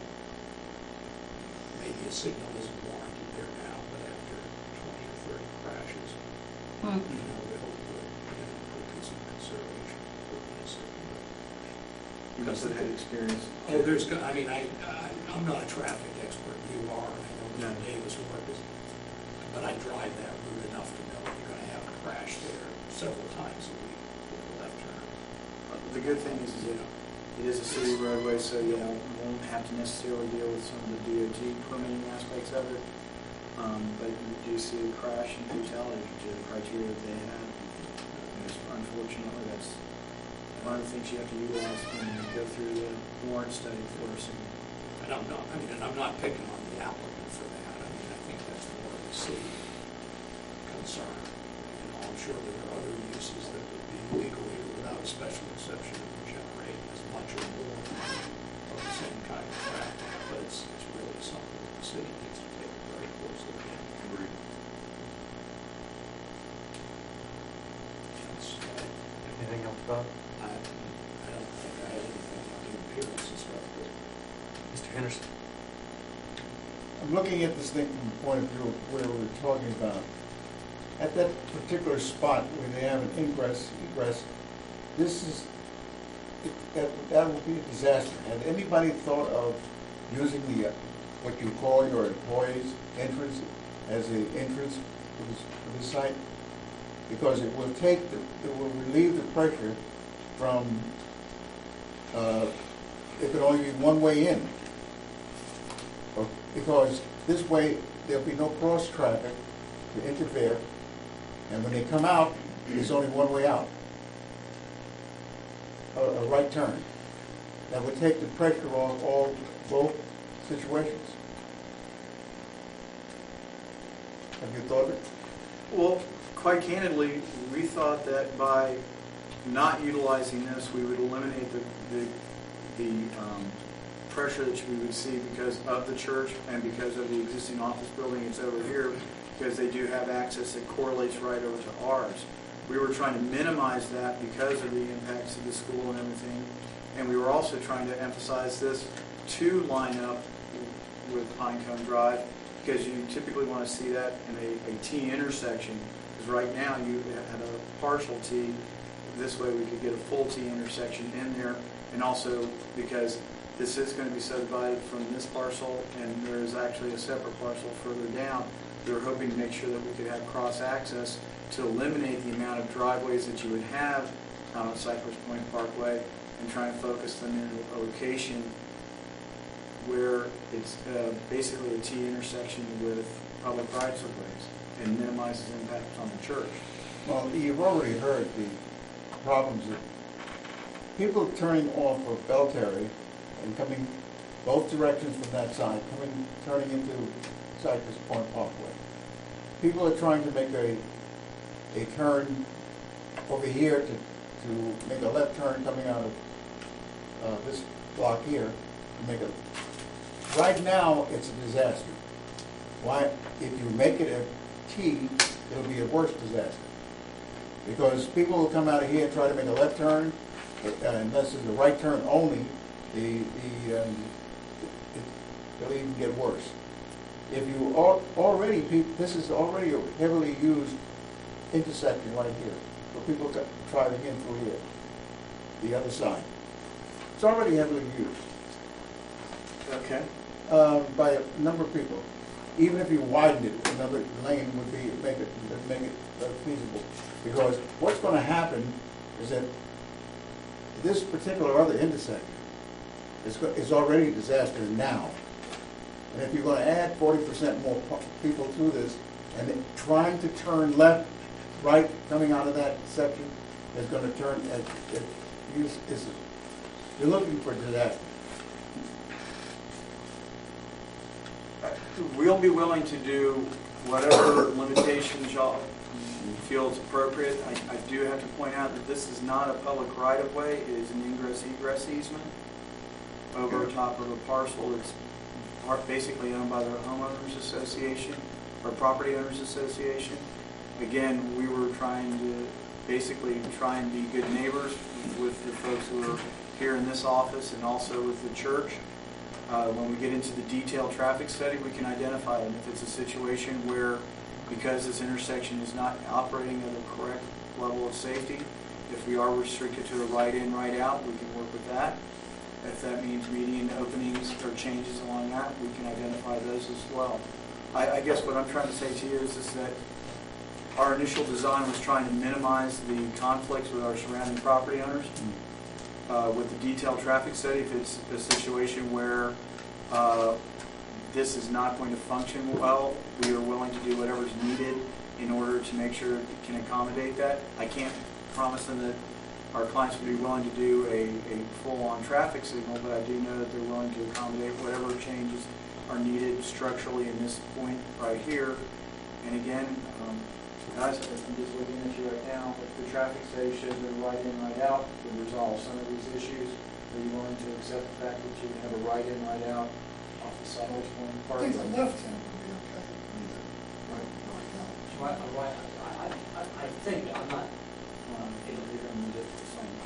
maybe a signal isn't warranted there now, but after twenty or thirty crashes, Hmm. you know, we hope that, you know, there'll be some consideration for a signal. You must have had experience. Oh, there's, go- I mean, I, I- I'm not a traffic expert, you are, and I know No. Jim Davis works, but I drive that route enough to know you're gonna have a crash there several times a week with the left turn. Uh, The good thing is, is that it is a city roadway, so, you know, you won't have to necessarily deal with some of the D O T permitting aspects of it. Um, But you do see a crash and fatality to the criteria that they have. And it's- Unfortunately, that's one of the things you have to utilize when you go through the warrant study for a signal. And I'm not, I mean, and I'm not picking on the applicant for that, I mean, I think that's more of a city concern. You know, I'm sure there are other uses that would be legally or without a special exception that would generate as much or more of the same kind of traffic, but it's, it's really something that the city needs to take a very close look at. Bob? I, I don't think I have anything on the appearance and stuff, but Mister Henderson? I'm looking at this thing from the point of view of where we're talking about. At that particular spot where they have an ingress, egress, this is, it, that, that will be a disaster. Had anybody thought of using the, uh, what you call your employees' entrance as an entrance for this, for this site? Because it will take, the, it will relieve the pressure from, uh, it could only be one way in. Or- Because this way, there'll be no cross traffic to interfere, and when they come out, there's only one way out. A, a right turn. That would take the pressure off all, both situations. Have you thought of it? Well, quite candidly, we thought that by not utilizing this, we would eliminate the, the, the um, pressure that we would see because of the church and because of the existing office building that's over here, because they do have access that correlates right over to ours. We were trying to minimize that because of the impacts of the school and everything, and we were also trying to emphasize this to line up with Pinecone Drive, because you typically want to see that in a, a T intersection, because right now you have a partial T. This way we could get a full T intersection in there, and also because this is going to be subdivided from this parcel, and there is actually a separate parcel further down. We were hoping to make sure that we could have cross-access to eliminate the amount of driveways that you would have out on Cypress Point Parkway, and try and focus them in a location where it's uh, basically a T intersection with public rights of ways and minimizes impact on the church. Well, you've already heard the problems that people turning off of Belterry and coming both directions from that side, coming, turning into Cypress Point Parkway. People are trying to make a, a turn over here to, to make a left turn coming out of uh, this block here, to make a, right now, it's a disaster. Why, if you make it a T, it'll be a worse disaster. Because people will come out of here and try to make a left turn, uh, unless it's a right turn only, the, the, um, it, it'll even get worse. If you al- already, peop- this is already a heavily used intersection right here, for people co- driving in through here, the other side. It's already heavily used Okay. uh, by a number of people. Even if you widened it, another lane would be, make it, make it uh, feasible. Because what's going to happen is that this particular other intersection is, go- is already a disaster now. And if you're going to add forty percent more pu- people to this, and then trying to turn left, right, coming out of that section, is going to turn, at, it, use, is, you're looking for disaster. We'll be willing to do whatever limitations y'all feel is appropriate. I, I do have to point out that this is not a public right-of-way. It is an ingress-egress easement over top of a parcel that's part- basically owned by the homeowners association or property owners association. Again, we were trying to basically try and be good neighbors with the folks who are here in this office and also with the church. Uh, when we get into the detailed traffic study, we can identify them. If it's a situation where, because this intersection is not operating at a correct level of safety, if we are restricted to a right in, right out, we can work with that. If that means median openings or changes along that, we can identify those as well. I, I guess what I'm trying to say to you is, is that our initial design was trying to minimize the conflicts with our surrounding property owners. Uh, with the detailed traffic study, if it's a situation where uh, this is not going to function well, we are willing to do whatever is needed in order to make sure it can accommodate that. I can't promise them that our clients would be willing to do a, a full-on traffic signal, but I do know that they're willing to accommodate whatever changes are needed structurally in this point right here. And again, um, guys, I'm just looking at you right now. If the traffic study shows that right in, right out would resolve some of these issues, are you willing to accept the fact that you can have a right in, right out off the Cypress Point I Park? think the left hand would be okay, either, right, right now. Right, right, I, I, I think, I'm not, um, able to hear them, just saying.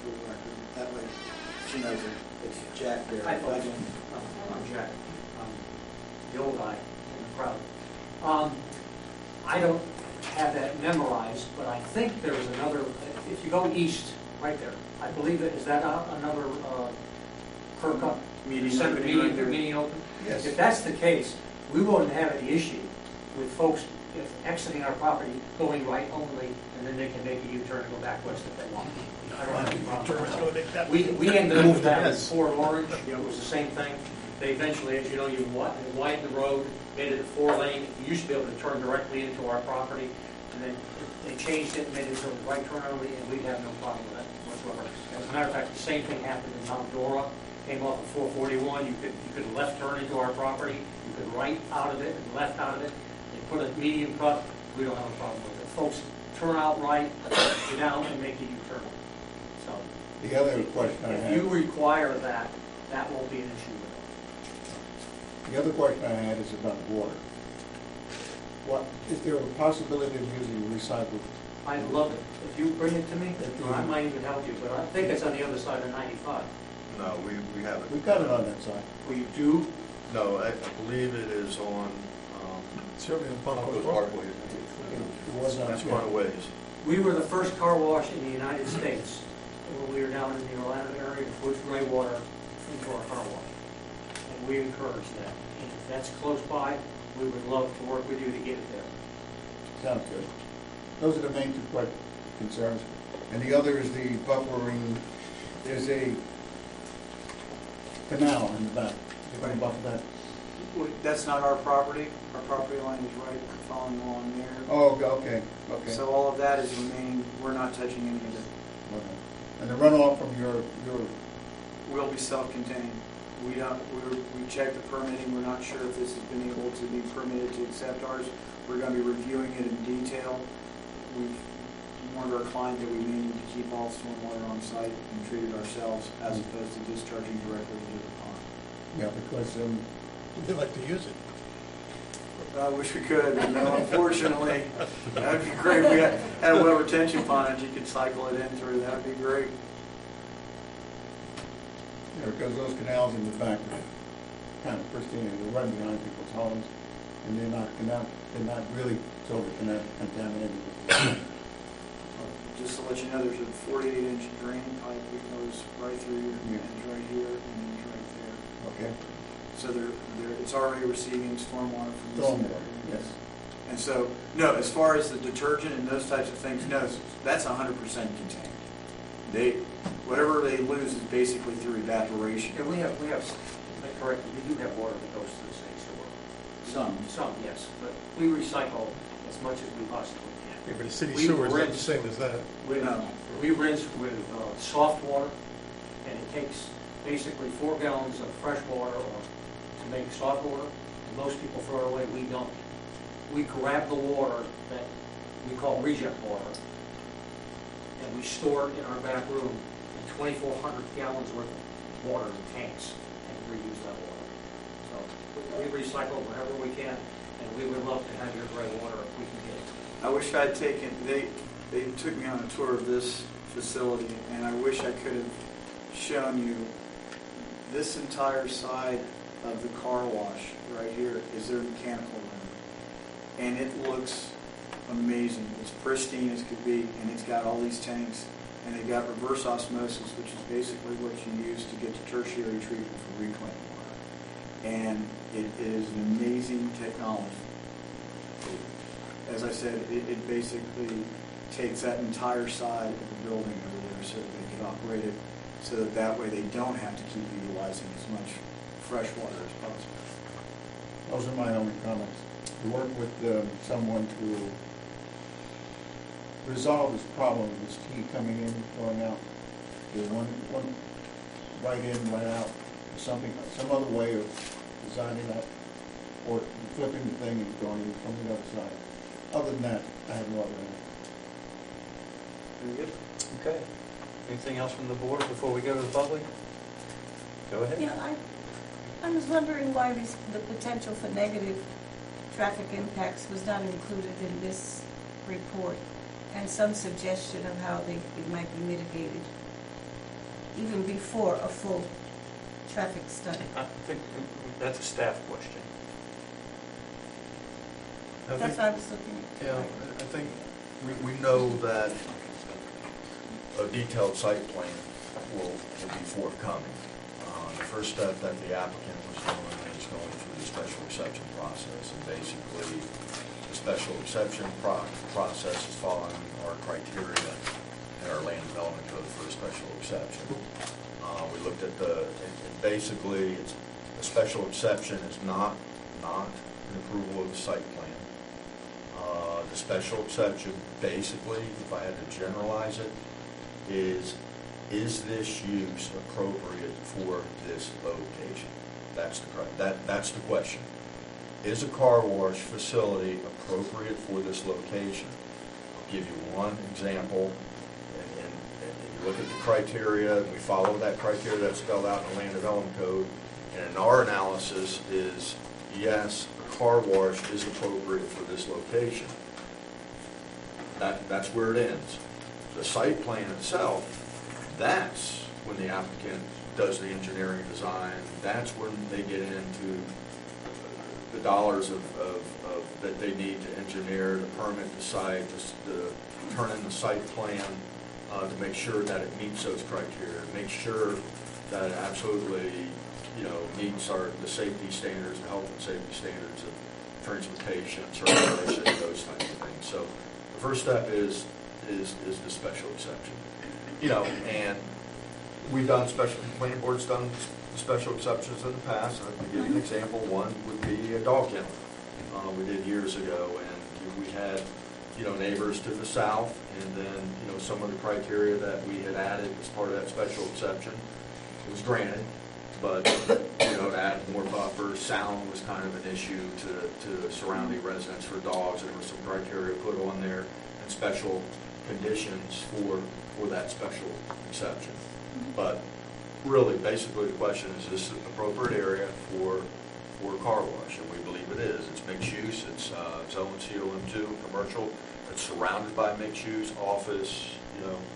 for the record. That way she knows it. It's Jack Bear. Hi, folks. I'm Jack. I'm the old guy in the crowd. Um, I don't have that memorized, but I think there's another, if you go east, right there, I believe that, is that a- another uh, curb cut? Median Center opening right median- there. median open? Yes. If that's the case, we wouldn't have any issue with folks if exiting our property, going right only, and then they can make a U-turn and go back west if they want. I don't have any problem with that. We, we ended up with that with Fort Orange, it was the same thing. They eventually, as you know, you wi- widened the road, made it a four lane. You used to be able to turn directly into our property, and then they changed it, made it so right turn only, and we'd have no problem with that whatsoever. As a matter of fact, the same thing happened in Mount Dora. Came off of four forty-one, you could, you could left turn into our property, you could right out of it and left out of it. They put a medium cut, we don't have a problem with it. Folks turn out right, get down and make a U-turn. So, The other question I if had, you require that, that won't be an issue with it. the other question I had is about water. What, is there a possibility of using recycled? I love it. If you bring it to me, I might even help you, but I think it's on the other side of ninety-five. No, we, we haven't. We've got it on that side. Well, you do? No, I, I believe it is on, um, Certainly in Palmcoast Parkway. It was not. That's one of the ways. We were the first car wash in the United States. When we were down in the Orlando area, to put gray water into our car wash. And we encourage that. And if that's close by, we would love to work with you to get it there. Sounds good. Those are the main two que- concerns. And the other is the buffering. There's a canal in the back. You're going to buffer that? Well, that's not our property. Our property line is right following along there. Oh, okay, okay. So all of that is remaining, we're not touching any of it. Okay. And the runoff from your, your, We'll be self-contained. We don't, we we checked the permitting, we're not sure if this has been able to be permitted to accept ours. We're gonna be reviewing it in detail. We've warned our client that we may need to keep all stormwater on site and treat it ourselves as opposed to discharging directly into the pond. yeah, because, um, We'd like to use it. I wish we could, but no, unfortunately, that'd be great. We had, had a well retention pond and you could cycle it in through, that'd be great. yeah, because those canals in the back are kind of pristine, and they run behind people's homes, and they're not, they're not, they're not really totally contam- contaminated. Just to let you know, there's a forty-eight inch drain pipe that goes right through your Yeah. ends right here and ends right there. Okay? So they're, they're, it's already receiving stormwater from this. Stormwater, yes. And so, no, as far as the detergent and those types of things, no, that's one hundred percent contained. They, whatever they lose is basically through evaporation. Yeah, we have, we have, correct, we do have water that goes to the city sewer. Some. Some, yes, but we recycle as much as we possibly can. Yeah, but the city We sewer is not the rinse. same as that. We, No. we rinse with uh, soft water, and it takes basically four gallons of fresh water or to make soft water, and most people throw it away, we don't. We grab the water that we call reject water, and we store it in our back room in twenty-four hundred gallons worth of water in tanks, and reuse that water. So we recycle whenever we can, and we would love to have your gray water if we can get it. I wish I'd taken, they, they took me on a tour of this facility, and I wish I could have shown you this entire side of the car wash right here is their mechanical room. And it looks amazing. It's pristine as could be, and it's got all these tanks, and they've got reverse osmosis, which is basically what you use to get to tertiary treatment for reclaimed water. And it is an amazing technology. As I said, it, it basically takes that entire side of the building over there so that they can operate it so that that way they don't have to keep utilizing as much fresh water as possible. Those are my only comments. We work with um, someone to resolve this problem of this tea coming in, going out. There's one, one right in, right out, or something, some other way of designing that, or flipping the thing and going in from the other side. Other than that, I have no other answer. Very good. Okay. Anything else from the board before we go to the public? Go ahead. Yeah, I, I was wondering why this, the potential for negative traffic impacts was not included in this report, and some suggestion of how they, it might be mitigated. even before a full traffic study? I think that's a staff question. I That's think, what I was looking at. yeah, I think we, we know that a detailed site plan will, will be forthcoming. Uh, the first step that the applicant was doing is going through the special exception process, and basically the special exception pro- process is following our criteria in our land development code for a special exception. Uh, we looked at the, and, and basically, it's, a special exception is not, not an approval of the site plan. Uh, the special exception, basically, if I had to generalize it, is, is this use appropriate for this location? That's the, cri- that, that's the question. Is a car wash facility appropriate for this location? I'll give you one example, and, and, and you look at the criteria, and we follow that criteria that's spelled out in the land development code, and in our analysis is, yes, a car wash is appropriate for this location. That, that's where it ends. The site plan itself, that's when the applicant does the engineering design, that's when they get into the dollars of, of, of that they need to engineer, to permit the site, to, to turn in the site plan, uh, to make sure that it meets those criteria, make sure that it absolutely, you know, meets our, the safety standards, the health and safety standards of transportation, circulation, those types of things. So the first step is, is, is the special exception. You know, and we've done special, planning board's done special exceptions in the past. I can give you an example. One would be a dog kennel. Uh, we did years ago, and we had, you know, neighbors to the south, and then, you know, some of the criteria that we had added as part of that special exception was granted, but, you know, to add more buffer, sound was kind of an issue to, to surrounding residents for dogs. There were some criteria put on there and special conditions for, for that special exception. But really, basically, the question is, is this an appropriate area for for a car wash? And we believe it is. It's mixed use. It's uh, zone C O M two, commercial. It's surrounded by mixed use, office, you know,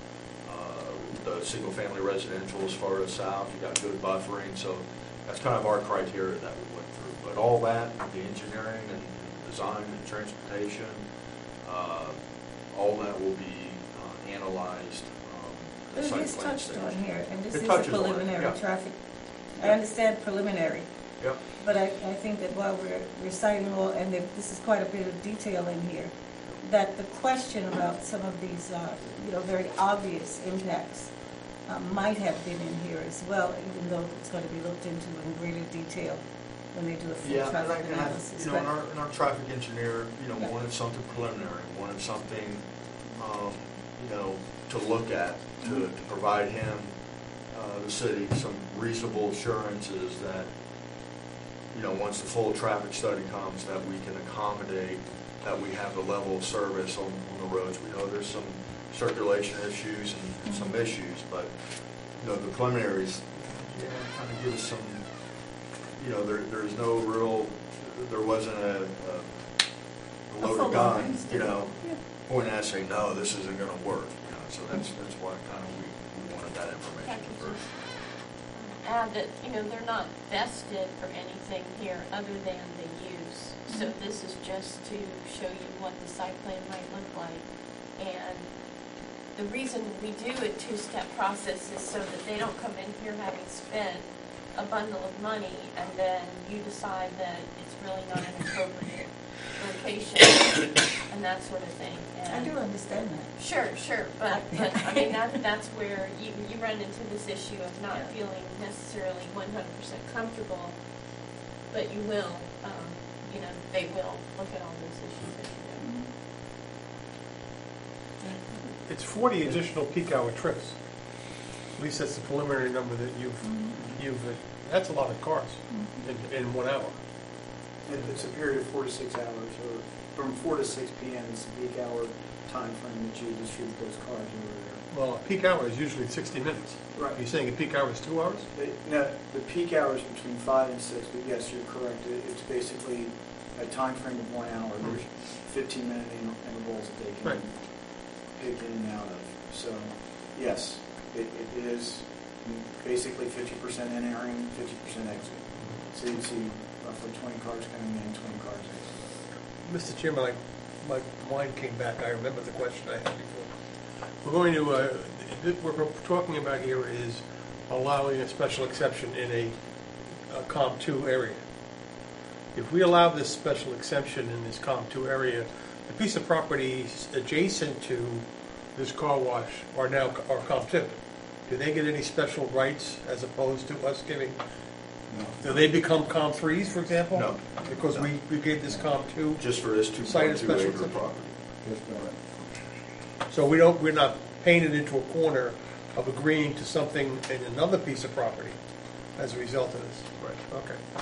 uh, the single-family residential as far as south. You got good buffering. So that's kind of our criteria that we went through. But all that, the engineering and design and transportation, uh, all that will be uh, analyzed. But it is touched on here, and this It is a touches on it, preliminary yeah. traffic. I understand preliminary, Yep. but I, I think that while we're reciting all, and there- this is quite a bit of detail in here, that the question about some of these, uh, you know, very obvious impacts uh, might have been in here as well, even though it's going to be looked into in greater detail when they do a full Yeah, and I, traffic and I, analysis. you know, But- and our, and our traffic engineer, you know, Yeah. wanted something preliminary, wanted something, um, you know, to look at, to, to provide him, uh, the city, some reasonable assurances that, you know, once the full traffic study comes, that we can accommodate, that we have the level of service on, on the roads. We know there's some circulation issues and, and some issues, but, you know, the preliminaries, yeah, kind of give us some, you know, there, there's no real, there wasn't a, a loaded full gun, understanding. you know, Yeah. pointing at us saying, no, this isn't gonna work, you know, so that's, that's why kind of we, we wanted that information first. Add that, you know, they're not vested for anything here other than the use. So this is just to show you what the site plan might look like. And the reason we do a two-step process is so that they don't come in here having spent a bundle of money and then you decide that it's really not an appropriate location and that sort of thing. I And do understand that. Sure, sure, but, but, I mean, that, that's where you, you run into this issue of not Yeah. feeling necessarily one hundred percent comfortable, but you will, um, you know, they will look at all those issues that you do. It's forty additional peak hour trips. At least that's the preliminary number that you've, you've, that's a lot of cars in, in one hour. It- It's a period of four to six hours, or from four to six P M is the peak hour time frame that you distribute those cars over Well, a peak hour is usually sixty minutes. there. Right. Are you saying a peak hour is two hours? They- No, the peak hours between five and six, but yes, you're correct. It- It's basically a time frame of one hour. There's fifteen minute in- intervals that they can Right. pick in and out of. So, yes, it, it is basically fifty percent entering, fifty percent exiting. So you'd see roughly twenty cars coming in, twenty cars exiting. Mister Chairman, I, my mind came back. I remember the question I had before. We're going to, uh, th- what we're talking about here is allowing a special exception in a, a COM two area. If we allow this special exception in this COM two area, the piece of property adjacent to this car wash are now are COM two. Do they get any special rights as opposed to us giving? No. Do they become COM threes, for example? No. Because No. we, we gave this COM two. Just for this two Site point of two special acre exception. property. Just that. So we don't, we're not painted into a corner of agreeing to something in another piece of property as a result of this. Right. Okay.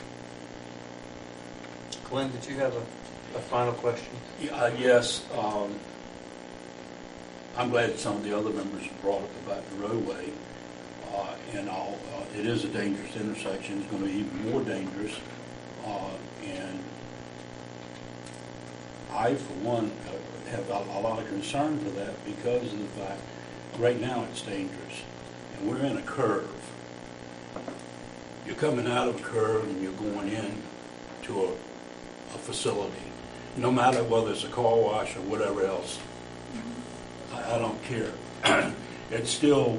Glenn, did you have a, a final question? Yeah, uh, yes, um, I'm glad that some of the other members brought up about the roadway. Uh, and all, uh, it is a dangerous intersection. It's going to be even more dangerous. Uh, and I, for one, uh, have a, a lot of concern for that because of the fact right now it's dangerous. And we're in a curve. You're coming out of a curve and you're going in to a, a facility. No matter whether it's a car wash or whatever else, I, I don't care. It still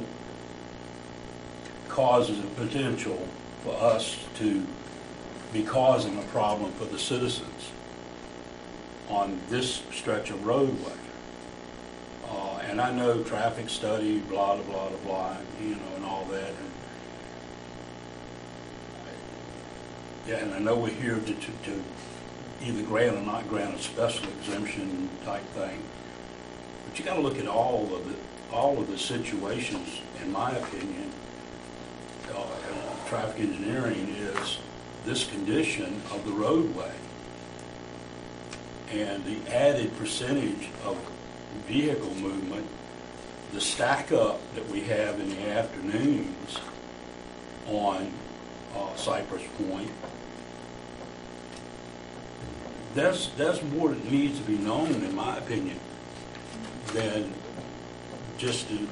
causes a potential for us to be causing a problem for the citizens on this stretch of roadway. Uh, and I know traffic study, blah, blah, blah, blah, you know, and all that. And, yeah, and I know we're here to, to, to either grant or not grant a special exemption type thing. But you got to look at all of the all of the situations, in my opinion. Uh, uh, traffic engineering is this condition of the roadway and the added percentage of vehicle movement, the stack up that we have in the afternoons on uh, Cypress Point. There's, there's more that needs to be known, in my opinion, than just to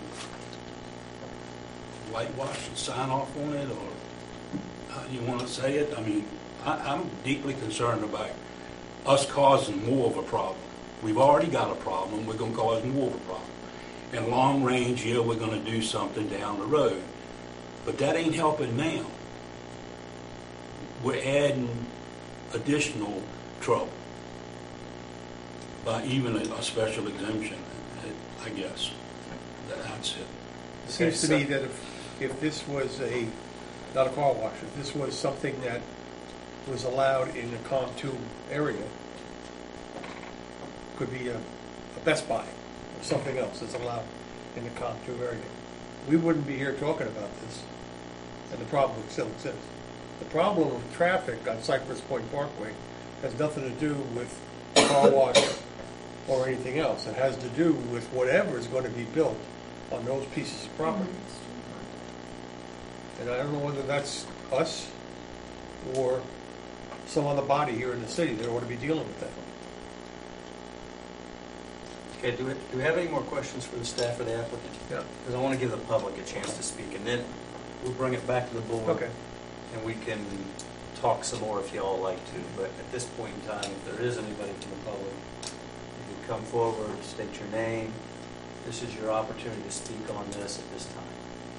whitewash and sign off on it, or how do you want to say it? I mean, I, I'm deeply concerned about us causing more of a problem. We've already got a problem. We're going to cause more of a problem. In long range, yeah, we're going to do something down the road. But that ain't helping now. We're adding additional trouble by even a, a special exemption, I guess. That's it. It seems to me that if, if this was a, not a car wash, if this was something that was allowed in the COM two area, could be a, a Best Buy or something else that's allowed in the COM two area, we wouldn't be here talking about this, and the problem would still exist. The problem of traffic on Cypress Point Parkway has nothing to do with car wash or anything else. It has to do with whatever is going to be built on those pieces of property. And I don't know whether that's us or some other body here in the city that ought to be dealing with that. Okay, do we, do we have any more questions for the staff or the applicant? Yeah. Because I want to give the public a chance to speak, and then we'll bring it back to the board. Okay. And we can talk some more if y'all like to, but at this point in time, if there is anybody from the public, you can come forward, state your name. This is your opportunity to speak on this at this time.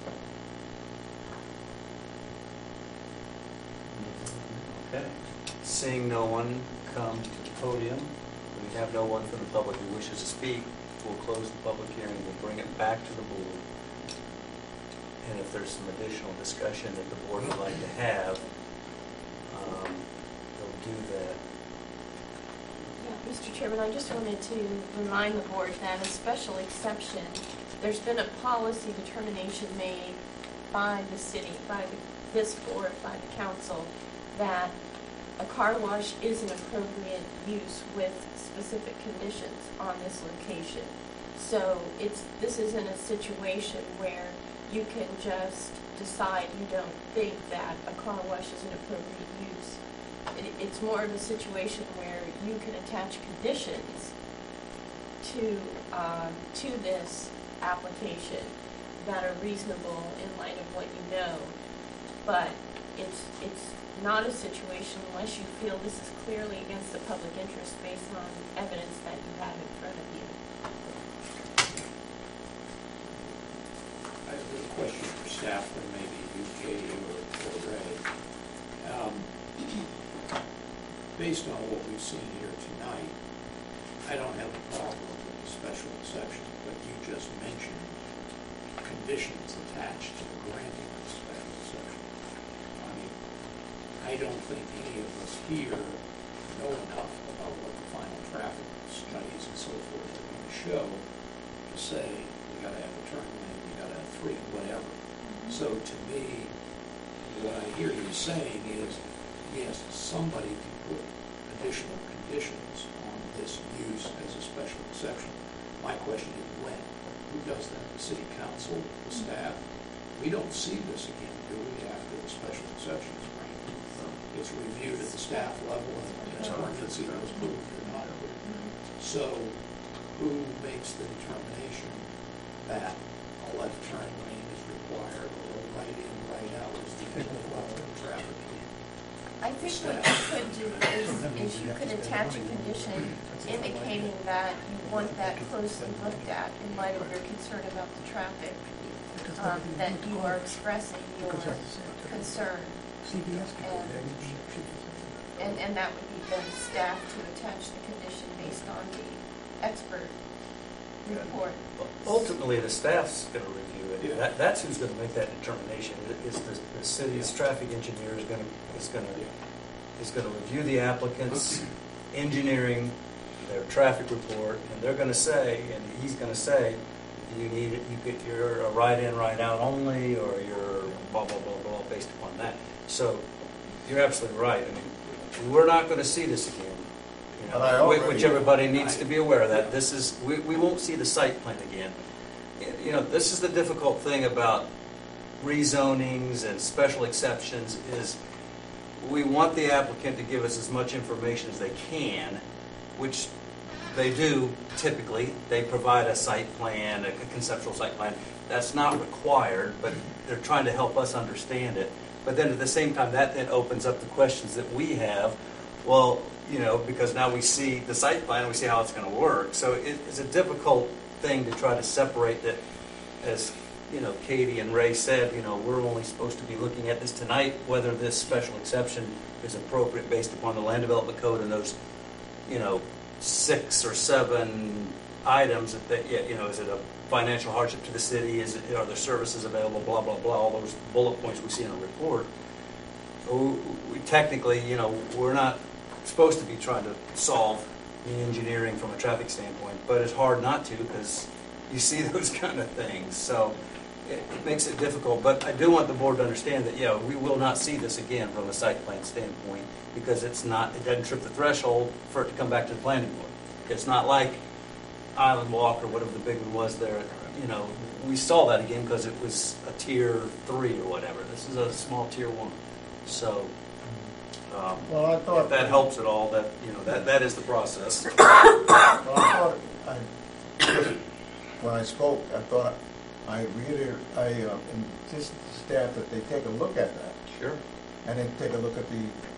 Okay. Seeing no one come to the podium, we have no one from the public who wishes to speak, we'll close the public hearing, we'll bring it back to the board. And if there's some additional discussion that the board would like to have, um, they'll do that. Yeah, Mister Chairman, I just wanted to remind the board that a special exception, there's been a policy determination made by the city, by the, this board, by the council, that a car wash is an appropriate use with specific conditions on this location. So it's this isn't a situation where you can just decide you don't think that a car wash is an appropriate use. It, it's more of a situation where you can attach conditions to uh, to this application that are reasonable in light of what you know. But it's, it's not a situation unless you feel this is clearly against the public interest based on evidence that you have in front of you. I have a question for staff, or maybe you, Katie, or, or Ray. Um, based on what we've seen here tonight, I don't have a problem with the special exception, but you just mentioned conditions attached to the granting of the special exception. I mean, I don't think any of us here know enough about what the final traffic studies and so forth are going to show to say, we gotta have a turn lane, we gotta have three, whatever. So to me, what I hear you saying is, yes, somebody can put additional conditions on this use as a special exception. My question is when? Who does that? The city council, the staff? We don't see this again, do we, after the special exception is granted? It's reviewed at the staff level and determined if it was approved or not approved. So who makes the determination that a left turn lane is required or a right in, right out is the level of traffic? I think what you could do is, is you could attach a condition indicating that you want that closely looked at in light of your concern about the traffic, um, that you are expressing your concern. And, and, and that would be the staff to attach the condition based on the expert report. Ultimately, the staff's going to review it. Yeah. That, that's who's going to make that determination. Is the, the city's traffic engineer is going to is going to is going to review the applicant's engineering, their traffic report, and they're going to say, and he's going to say, you need it. You get you're a right in, right out only, or you're blah blah blah blah based upon that. So you're absolutely right. I mean, we're not going to see this again. You But I know, which, already- which everybody needs to be aware of that. This is we, we won't see the site plan again. You know, this is the difficult thing about rezonings and special exceptions is we want the applicant to give us as much information as they can, which they do typically. They provide a site plan, a conceptual site plan. That's not required, but they're trying to help us understand it. But then at the same time, that then opens up the questions that we have. Well, you know, because now we see the site plan, we see how it's going to work. So it, it's a difficult thing to try to separate that. As you know, Katie and Ray said, you know, we're only supposed to be looking at this tonight, whether this special exception is appropriate based upon the land development code and those, you know, six or seven items that, they, you know, is it a financial hardship to the city? Is it, are there services available? Blah blah blah. All those bullet points we see in a report. We, we technically, you know, we're not supposed to be trying to solve the engineering from a traffic standpoint, but it's hard not to because you see those kind of things. So it, it makes it difficult. But I do want the board to understand that, yeah, we will not see this again from a site plan standpoint because it's not, it doesn't trip the threshold for it to come back to the planning board. It's not like Island Walk or whatever the big one was there. You know, we saw that again because it was a tier three or whatever. This is a small tier one. So um, Well, I thought- if that helps at all, that, you know, that, that is the process. Well, I thought, I, when I spoke, I thought I reiter I uh, insisted to staff that they take a look at that. Sure. And then take a look at the,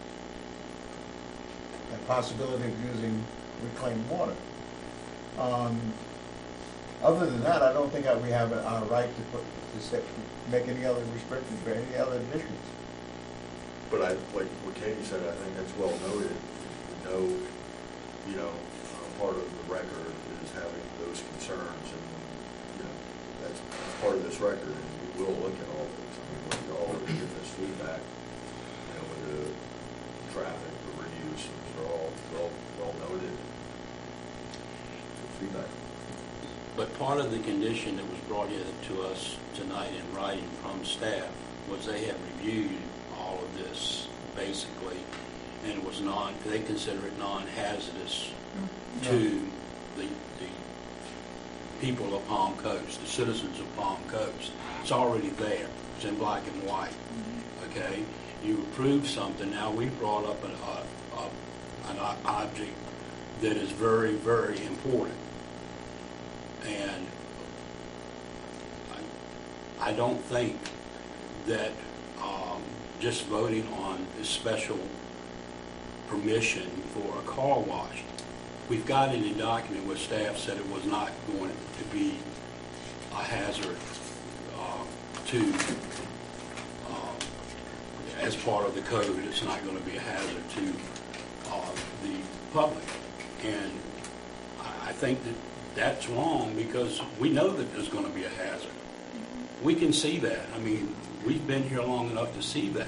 the possibility of using reclaimed water. Um, other than that, I don't think that we have a, a right to put, to set, make any other restrictions for any other additions. But I, like what Katie said, I think that's well noted. We know, you know, uh, part of the record is having those concerns, and you know, that's part of this record. And we will look at all this. I mean, we all give this feedback. You know, with the traffic, the reuse, they're all well well noted. Good feedback. But part of the condition that was brought in to us tonight in writing from staff was they have reviewed all of this basically, and it was non, they consider it non-hazardous Mm-hmm. to the, the people of Palm Coast, the citizens of Palm Coast. It's already there. It's in black and white. Okay? You approve something. Now we brought up an, uh, uh, an o- object that is very, very important. And I, I don't think that um, just voting on this special permission for a car wash, we've got in the document where staff said it was not going to be a hazard uh, to, um, as part of the code, it's not going to be a hazard to uh, the public. And I I think that that's wrong because we know that there's going to be a hazard. We can see that. I mean, we've been here long enough to see that.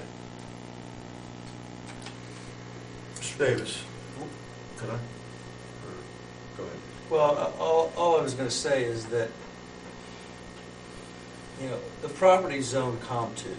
Mister Davis? Can I? Or- Go ahead. Well, uh, all, all I was going to say is that, you know, the property zone COM two,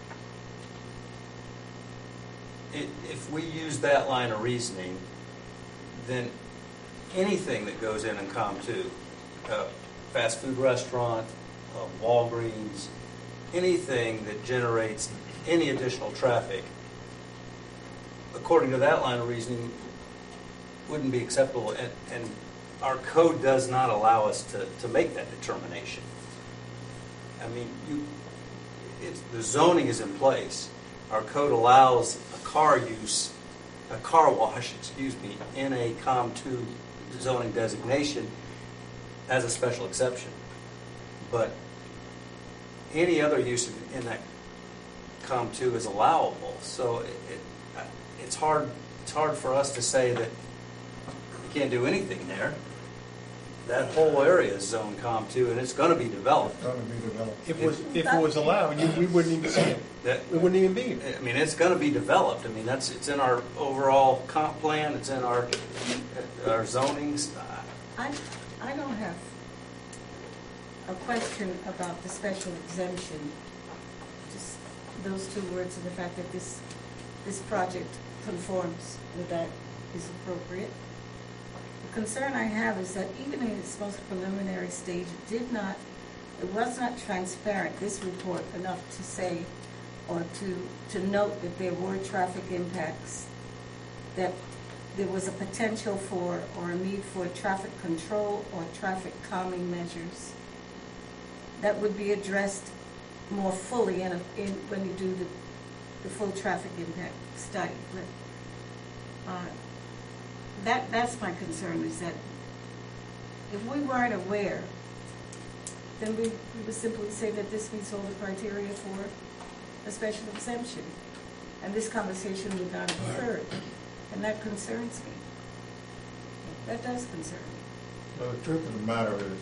i- if we use that line of reasoning, then anything that goes in in COM two, uh, fast food restaurant, uh, Walgreens, anything that generates any additional traffic, according to that line of reasoning, wouldn't be acceptable, and, and our code does not allow us to, to make that determination. I mean, you, it's, the zoning is in place. Our code allows a car use, a car wash, excuse me, in a COM two zoning designation as a special exception. But any other use in that COM two is allowable. So it, it, it's hard, it's hard for us to say that you can't do anything there. That whole area is zone COM two, and it's going to be developed. Going to be developed. If it was, if it was allowed, you- we wouldn't even see it. That, We wouldn't even be. I mean, it's going to be developed. I mean, that's, it's in our overall comp plan, it's in our, our zonings. I, I don't have a question about the special exemption, just those two words and the fact that this, this project conforms and that is appropriate. The concern I have is that even in its most preliminary stage, it did not, it was not transparent, this report, enough to say or to, to note that there were traffic impacts, that there was a potential for or a need for traffic control or traffic calming measures that would be addressed more fully in, a, in when you do the, the full traffic impact study. But, uh, that that's my concern, is that if we weren't aware, then we, we would simply say that this meets all the criteria for a special exemption, and this conversation would not have occurred, and that concerns me. That does concern me. Well, the truth of the matter is,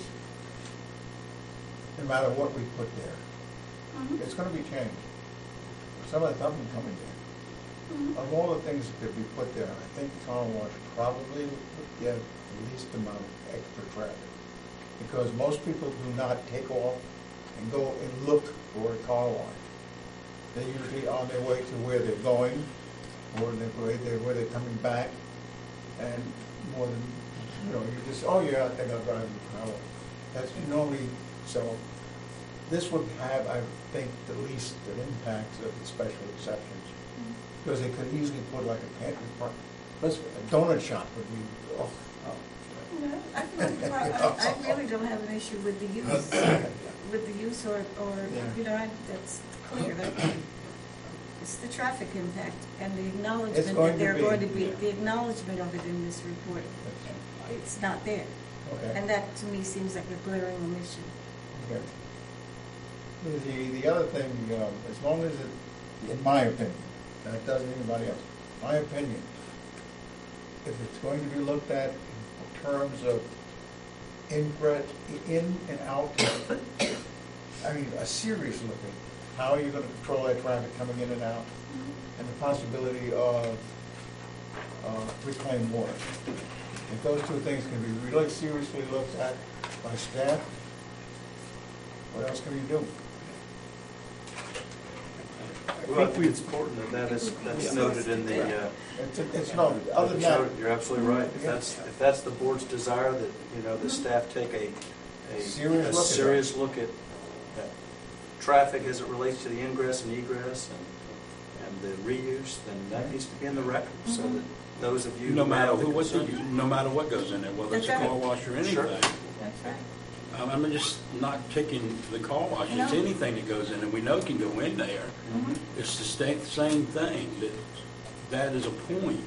no matter what we put there, Mhm. it's going to be changed. Some of the company coming there. Mhm. Of all the things that could be put there, I think the car wash probably would get the least amount of extra traffic. Because most people do not take off and go and look for a car wash. They're usually on their way to where they're going, or they're, where they're, where they're coming back. And more than, you know, you just, oh yeah, I think I'll drive the car wash. That's normally, so this would have, I think, the least of impacts of the special exceptions. Because they could easily put like a pantry, front- let's, a donut shop would be, oh, oh. No, I, really- I, I really don't have an issue with the use, with the use or, or, Yeah. you know, I, that's clear, that, it's the traffic impact and the It's acknowledgement going that to they're be, going to be, yeah. the acknowledgement of it in this report, it's not there. Okay. And that, to me, seems like a glaring omission. Okay. The, the other thing, um, as long as it, in my opinion, and it doesn't anybody else, my opinion, if it's going to be looked at in terms of ingress, in and out, I mean, a serious look at how are you going to control that traffic coming in and out, and the possibility of uh, reclaimed water. If those two things can be really seriously looked at by staff, what else can you do? Well, I think it's important that that is, that's noted in the, uh, It's, it's noted, other than that, you're absolutely right. If that's, if that's the board's desire, that, you know, the staff take a, a Serious a look at serious look at at traffic as it relates to the ingress and egress and, and the reuse, then that needs to be in the record, so that those of you No who matter have the who, what, concern- no matter what goes in there, whether it's a That's right. car wash or anything. Sure. That's right. Um, I'm just not picking the car wash, it's No. anything that goes in, and we know can go in there. Mhm. It's the sta- same thing, that, that is a point.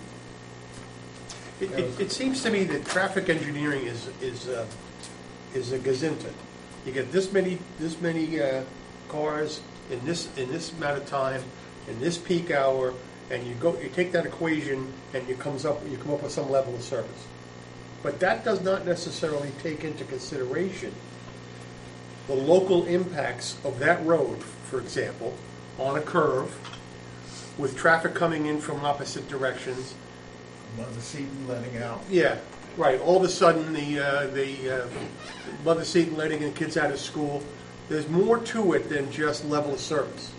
It, it, it seems to me that traffic engineering is, is, uh, is a gazinta. You get this many, this many, uh, cars in this, in this amount of time, in this peak hour, and you go, you take that equation and you comes up, you come up with some level of service. But that does not necessarily take into consideration the local impacts of that road, for example, on a curve, with traffic coming in from opposite directions. Mother Seaton letting out. Yeah, right. All of a sudden, the, uh, the uh, mother seat letting the kids out of school. There's more to it than just level of service.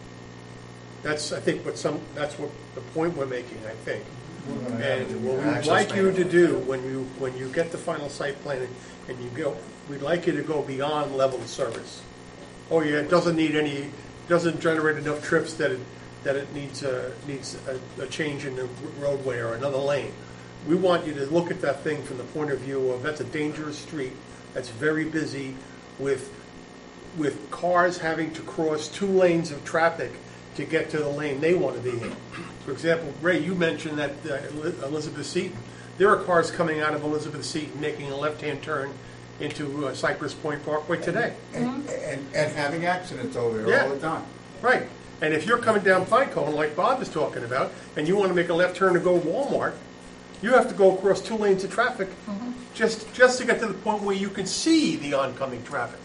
That's, I think, what some, that's what the point we're making, I think. And what we'd like you to do, when you, when you get the final site plan and- and you go, we'd like you to go beyond level of service. Oh, yeah, it doesn't need any, doesn't generate enough trips that it, that it needs a, needs a, a change in the roadway or another lane. We want you to look at that thing from the point of view of, that's a dangerous street, that's very busy with, with cars having to cross two lanes of traffic to get to the lane they want to be in. For example, Ray, you mentioned that uh, Elizabeth Seton. There are cars coming out of Elizabeth Seton making a left-hand turn into uh, Cypress Point Parkway today. And, and, and having accidents over there Yeah. all the time. Right. And if you're coming down Pinecone, like Bob is talking about, and you want to make a left turn to go to Walmart, you have to go across two lanes of traffic just, just to get to the point where you can see the oncoming traffic.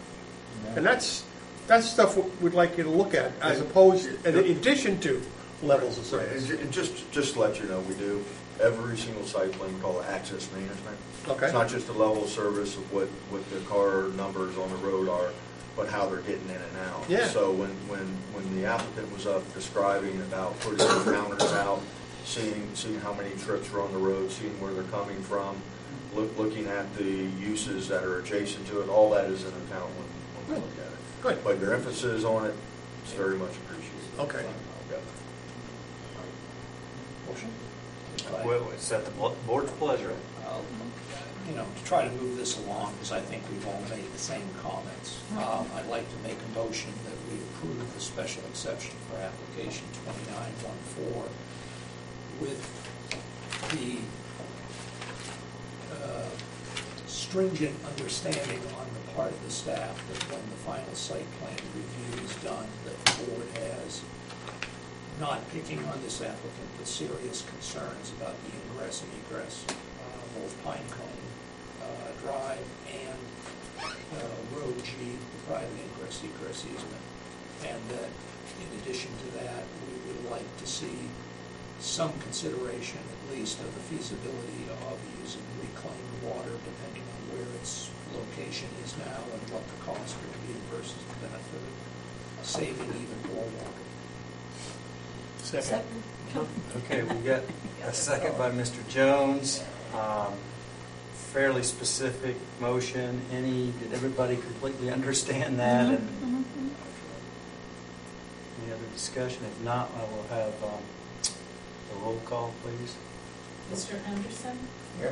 And that's, that's stuff we'd like you to look at, as opposed, in addition to levels of Right, and service. ju- and just, just to let you know, we do, every single site plan, we call it access management. Okay. It's not just the level of service of what, what the car numbers on the road are, but how they're getting in and out. Yeah. So when, when, when the applicant was up describing about putting the counters out, seeing, seeing how many trips are on the road, seeing where they're coming from, look, looking at the uses that are adjacent to it, all that is in account when, when we look at it. Good. But your emphasis on it is very much appreciated. Okay. Okay. Motion? Well, it's at the bo- board's pleasure. Um, You know, to try to move this along, because I think we've all made the same comments, um, I'd like to make a motion that we approve the special exception for application twenty-nine fourteen with the uh, stringent understanding on the part of the staff that when the final site plan review is done, that the board has, not picking on this applicant, but serious concerns about the ingress and egress, uh, both Pinecone uh, Drive and uh, Road G, the private ingress egress easement. And that in addition to that, we would like to see some consideration, at least, of the feasibility of using reclaimed water, depending on where its location is now and what the cost would be versus the benefit of saving even more water. Second. Okay, we got a second by Mister Jones. Um, Fairly specific motion. Any, did everybody completely understand that? And any other discussion? If not, I will have um, a roll call, please. Mister Anderson? Yeah.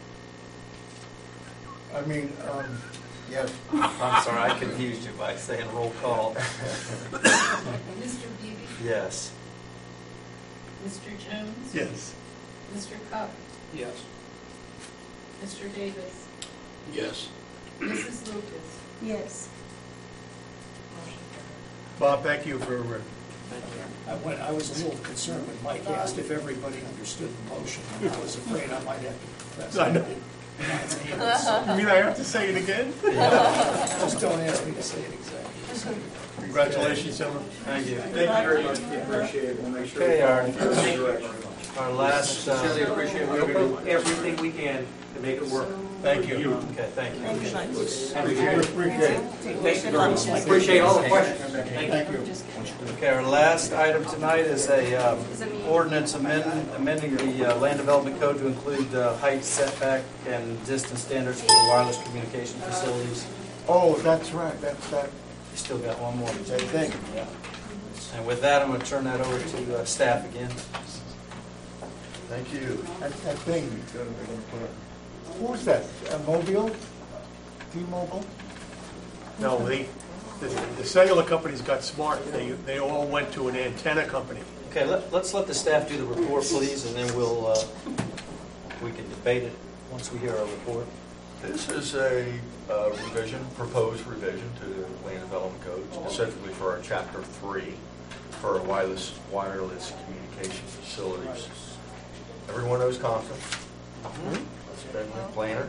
I mean, um, yes. I'm sorry, I confused you by saying roll call. Mister Beebe? Yes. Mister Jones? Yes. Mister Cook? Yes. Mister Davis? Yes. Missus Lucas? Yes. Motion carried. Bob, thank you for, uh, I went, I was a little concerned when Mike asked if everybody understood the motion, and I was afraid I might have to confess. I know. Not you mean I have to say it again? Just don't ask me to say it exactly. Congratulations, gentlemen. Thank you. Thank you very much, we appreciate it, we'll make sure. Okay, our, Thank you. our last, uh, Sincerely appreciate, we'll do everything we can to make it work. Thank you. okay, thank you. Thank you much. Appreciate it. Thank you very much. I appreciate all the questions. Thank you. Okay, our last item tonight is a um, ordinance amend- amending the uh, land development code to include uh, height, setback, and distance standards for the wireless communication facilities. Oh, that's right, that's that, You still got one more. same thing. Yeah. And with that, I'm going to turn that over to uh, staff again. Thank you. That, that thing, they're gonna put up. Who's that, a Mobile? T-Mobile? No, they, the the cellular companies got smart. They, they all went to an antenna company. Okay, let, let's let the staff do the report, please, and then we'll, uh, we can debate it once we hear our report. This is a uh, revision, proposed revision to the Land Development Code, specifically for our Chapter three, for our wireless, wireless communication facilities. Everyone knows Constance? It's been a planner.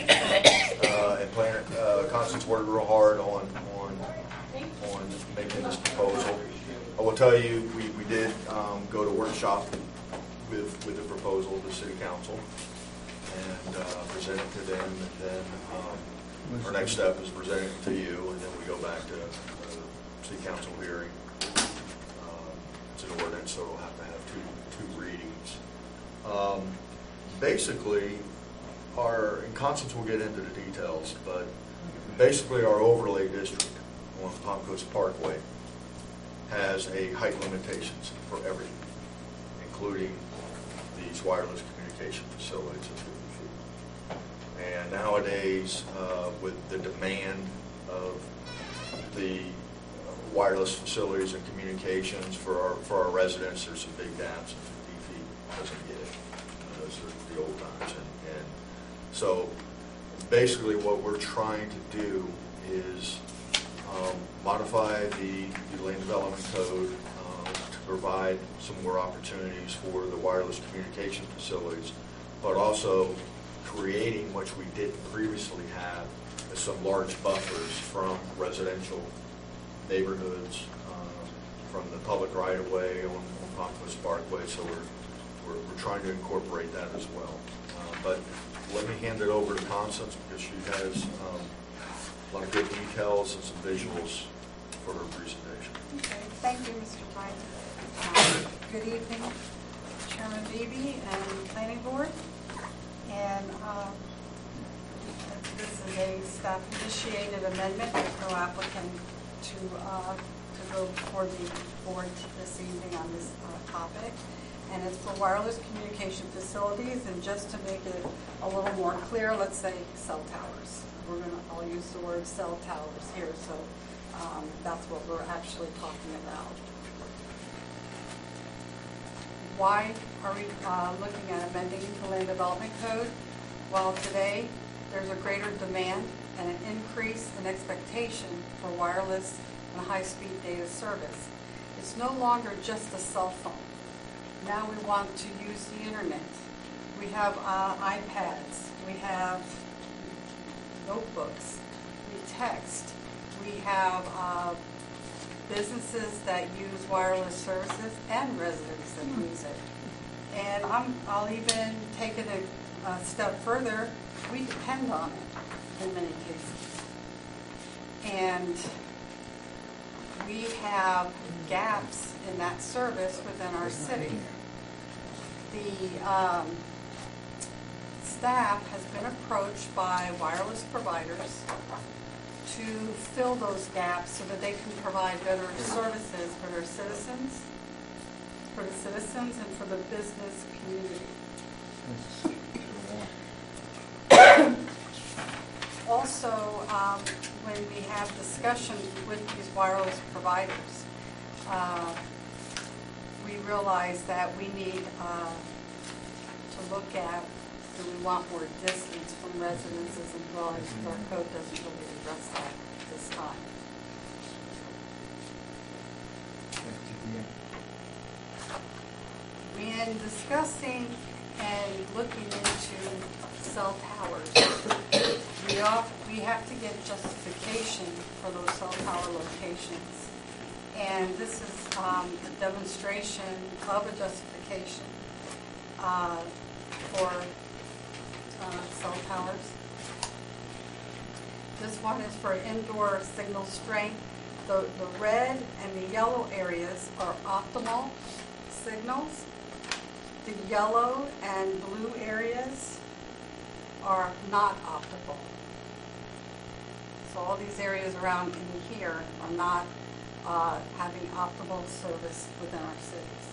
Uh, And planner, uh, Constance worked real hard on, on, on making this proposal. I will tell you, we, we did um, go to workshop with, with the proposal to City Council and uh, present it to them, and then um, our next step is presenting it to you, and then we go back to uh, City Council hearing. Uh, It's an ordinance, so it'll have to have two, two readings. Um, Basically, our, and Constance will get into the details, but basically our overlay district on Palm Coast Parkway has a height limitations for everything, including these wireless communication facilities of fifty feet. And nowadays, uh, with the demand of the wireless facilities and communications for our, for our residents, there's some big gaps, and fifty feet doesn't get it. Those are the old times. And, and so basically what we're trying to do is um, modify the, the Land Development Code um, to provide some more opportunities for the wireless communication facilities, but also creating, which we didn't previously have, some large buffers from residential neighborhoods, um, from the public right-of-way on, on Palm Coast Parkway. So we're, we're, we're trying to incorporate that as well. Uh, but let me hand it over to Constance, because she has um, a lot of good details and some visuals for her presentation. Okay, thank you, Mister White. Um, good evening, Chairman Beebe and Planning Board. And um, this is a staff-initiated amendment with no applicant to uh, to go before the board this evening on this uh, topic. And it's for wireless communication facilities. And just to make it a little more clear, let's say cell towers. We're going to, I'll use the word cell towers here, so um, that's what we're actually talking about. Why are we uh, looking at amending the Land Development Code? Well, today there's a greater demand and an increase in expectation for wireless and high-speed data service. It's no longer just a cell phone. Now we want to use the internet. We have uh, iPads. We have notebooks. We text. We have uh, businesses that use wireless services and residents that use it. And I'm, I'll even take it a, a step further. We depend on it in many cases. And we have gaps in that service within our city. The um, staff has been approached by wireless providers to fill those gaps so that they can provide better services for their citizens, for the citizens and for the business community. Also, um, when we have discussions with these wireless providers, uh, we realize that we need uh, to look at, do we want more distance from residences and dwellings? Our code doesn't really address that at this time. When discussing and looking into cell towers, we, off, we have to get justification for those cell tower locations. And this is um, a demonstration of a justification uh, for uh, cell towers. This one is for indoor signal strength. The, the red and the yellow areas are optimal signals. The yellow and blue areas are not optimal. So all these areas around in here are not uh, having optimal service within our cities.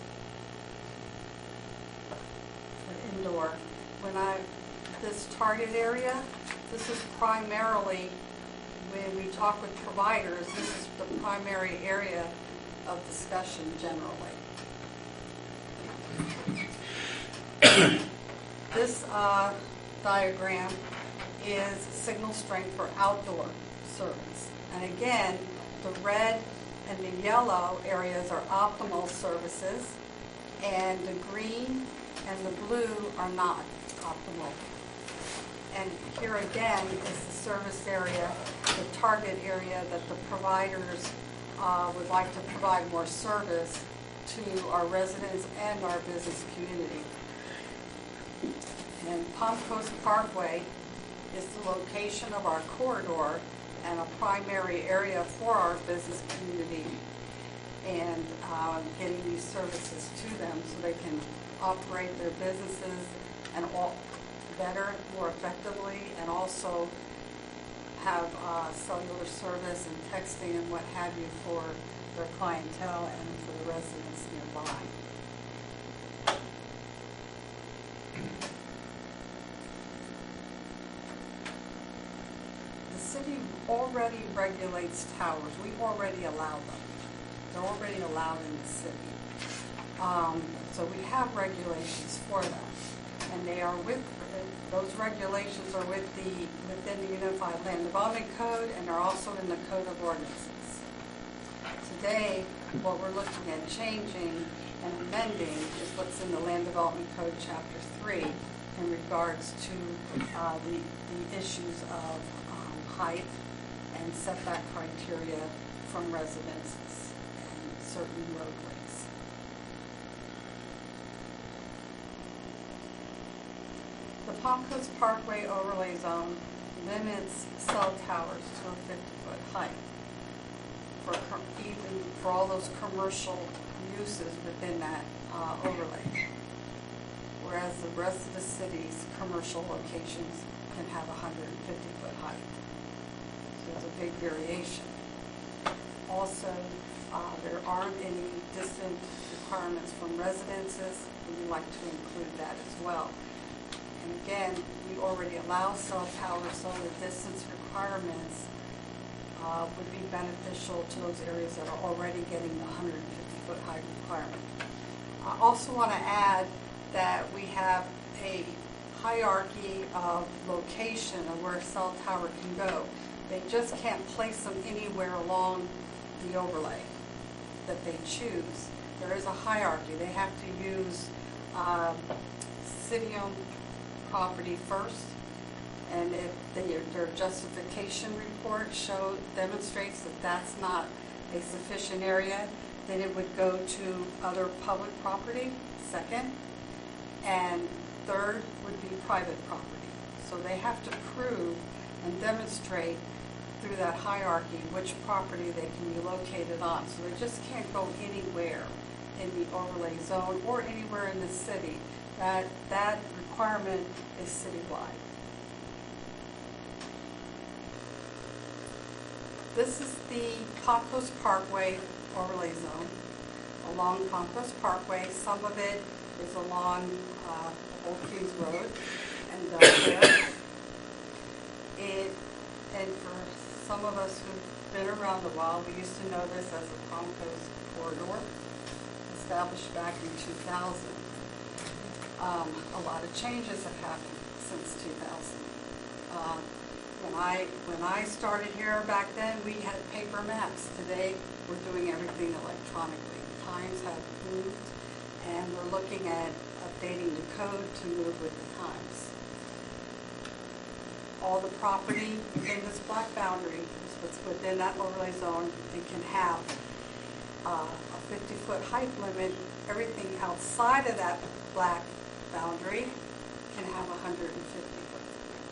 For indoor, when I, this target area this is primarily, when we talk with providers, this is the primary area of discussion generally. This uh, diagram is signal strength for outdoor service. And again, the red and the yellow areas are optimal services, and the green and the blue are not optimal. And here again is the service area, the target area that the providers uh, would like to provide more service to our residents and our business community. And Palm Coast Parkway is the location of our corridor and a primary area for our business community, and uh, getting these services to them so they can operate their businesses and all better, more effectively, and also have uh, cellular service and texting and what have you for their clientele and for the residents nearby. The city already regulates towers. We already allow them. They're already allowed in the city. Um, so we have regulations for them. And they are with, those regulations are with the, within the Unified Land Development Code, and they're also in the Code of Ordinances. Today, what we're looking at changing and amending is what's in the Land Development Code, Chapter three, in regards to uh, the, the issues of um, height and setback criteria from residences and certain roadways. The Palm Coast Parkway Overlay Zone limits cell towers to a fifty-foot height for com- even for all those commercial uses within that uh, overlay, whereas the rest of the city's commercial locations can have a one hundred fifty foot height. So there's a big variation. Also, uh, there aren't any distant requirements from residences, and we like to include that as well. And again, we already allow cell towers, so the distance requirements uh, would be beneficial to those areas that are already getting the one hundred fifty foot height requirement. I also want to add that we have a hierarchy of location of where a cell tower can go. They just can't place them anywhere along the overlay that they choose. There is a hierarchy. They have to use uh, city-owned property first, and if they, their justification report show demonstrates that that's not a sufficient area, then it would go to other public property, second, and third would be private property. So they have to prove and demonstrate through that hierarchy which property they can be located on. So they just can't go anywhere in the overlay zone or anywhere in the city. That, that requirement is citywide. This is the Palm Coast Parkway overlay zone along Palm Coast Parkway. Some of it is along uh, Old Kings Road and Delaware. It, and for some of us who've been around a while, we used to know this as the Palm Coast Corridor, established back in two thousand. Um, a lot of changes have happened since two thousand. Uh, when I when I started here back then, we had paper maps. Today, we're doing everything electronically. Times have moved, and we're looking at updating the code to move with the times. All the property in this black boundary is what's within that overlay zone. It can have uh, a fifty foot height limit. Everything outside of that black boundary can have one hundred fifty foot.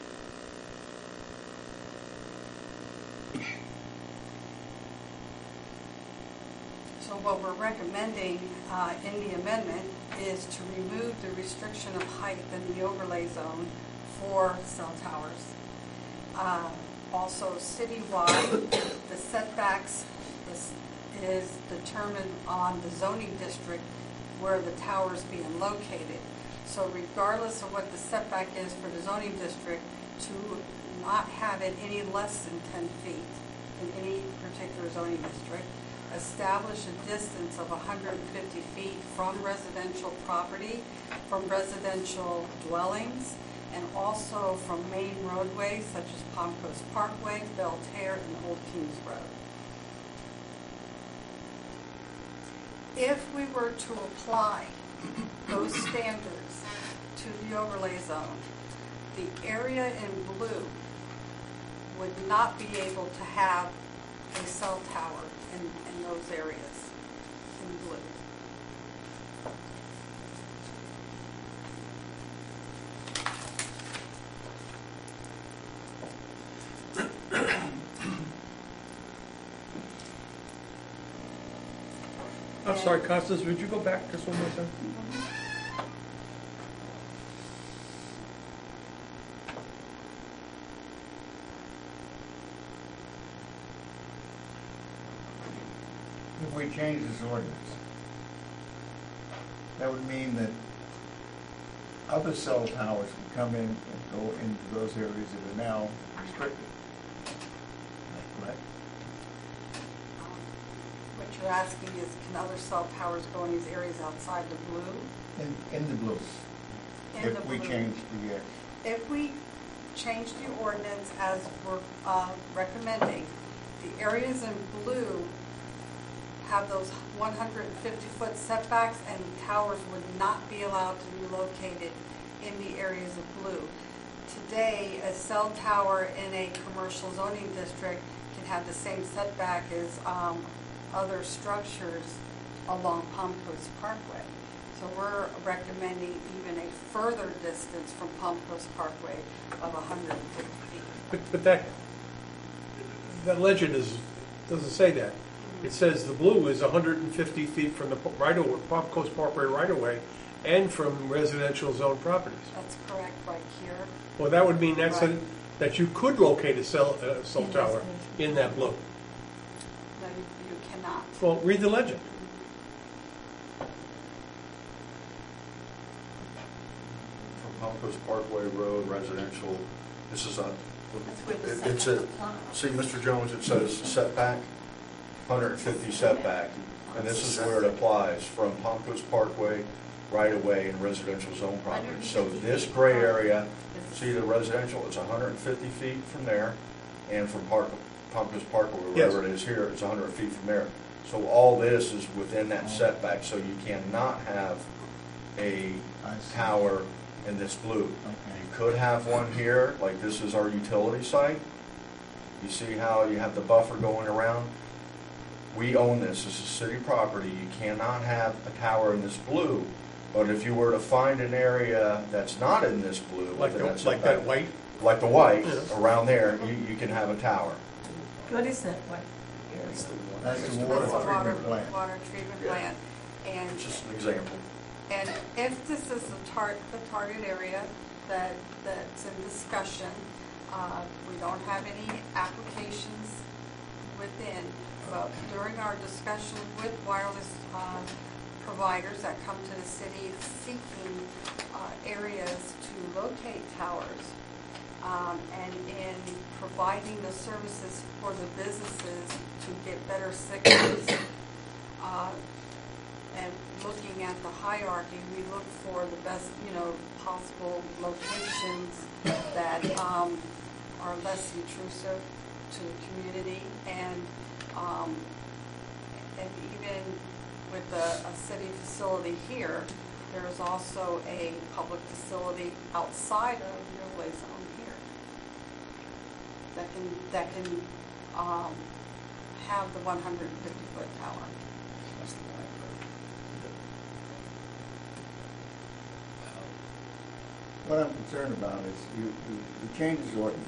So what we're recommending uh, in the amendment is to remove the restriction of height in the overlay zone for cell towers. Uh, also, citywide, the setbacks is, is determined on the zoning district where the tower is being located. So regardless of what the setback is for the zoning district, to not have it any less than ten feet in any particular zoning district, establish a distance of one hundred fifty feet from residential property, from residential dwellings, and also from main roadways such as Palm Coast Parkway, Belterre, and Old Kings Road. If we were to apply those standards to the overlay zone, the area in blue would not be able to have a cell tower in, in those areas in blue. I'm sorry, Constance, would you go back just one more time? If we change this ordinance, that would mean that other cell towers can come in and go into those areas that are now restricted. Is that correct? What you're asking is, can other cell towers go in these areas outside the blue? In, in the blue. In If the we blue. change the, uh, If we change the ordinance as we're uh, recommending, the areas in blue have those one hundred fifty foot setbacks, and towers would not be allowed to be located in the areas of blue. Today, a cell tower in a commercial zoning district can have the same setback as um, other structures along Palm Coast Parkway. So we're recommending even a further distance from Palm Coast Parkway of one hundred fifty feet. But, but that, that legend is, doesn't say that. It says the blue is one hundred fifty feet from the right of way, Palm Coast Parkway right of way, and from residential zone properties. That's correct, right here. Well, that would mean that's a, Right. that you could locate a cell, a cell In tower residential. in that blue. No, you, you cannot. Well, read the legend. From Palm Coast Parkway Road, residential, this is a, That's where the it- it's a, setback applies. see, Mister Jones, it says setback, one hundred fifty setback, and this is where it applies, from Palm Coast Parkway, right away in residential zone property. So this gray area, see the residential, it's one hundred fifty feet from there, and from Park, Palm Coast Parkway, wherever it is here, it's one hundred feet from there. So all this is within that setback, so you cannot have a I see. tower in this blue. Okay. You could have one here, like this is our utility site. You see how you have the buffer going around? We own this, this is city property, you cannot have a tower in this blue, but if you were to find an area that's not in this blue, Like within the, that like setback, that white. like the white, Yeah. around there, you, you can have a tower. What is that? What? That's the That's water a water, treatment plant. water treatment Yeah. plant. And, It's just an example. and if this is the tar, the target area that, that's in discussion, uh, we don't have any applications within, but during our discussion with wireless, uh, providers that come to the city seeking, uh, areas to locate towers, um, and in providing the services for the businesses to get better signals, uh, and looking at the hierarchy, we look for the best, you know, possible locations that um, are less intrusive to the community, and um, and even with a, a city facility here, there is also a public facility outside of the overlay zone here that can that can um, have the one hundred fifty foot tower. That's the What I'm concerned about is you, you, you change this ordinance.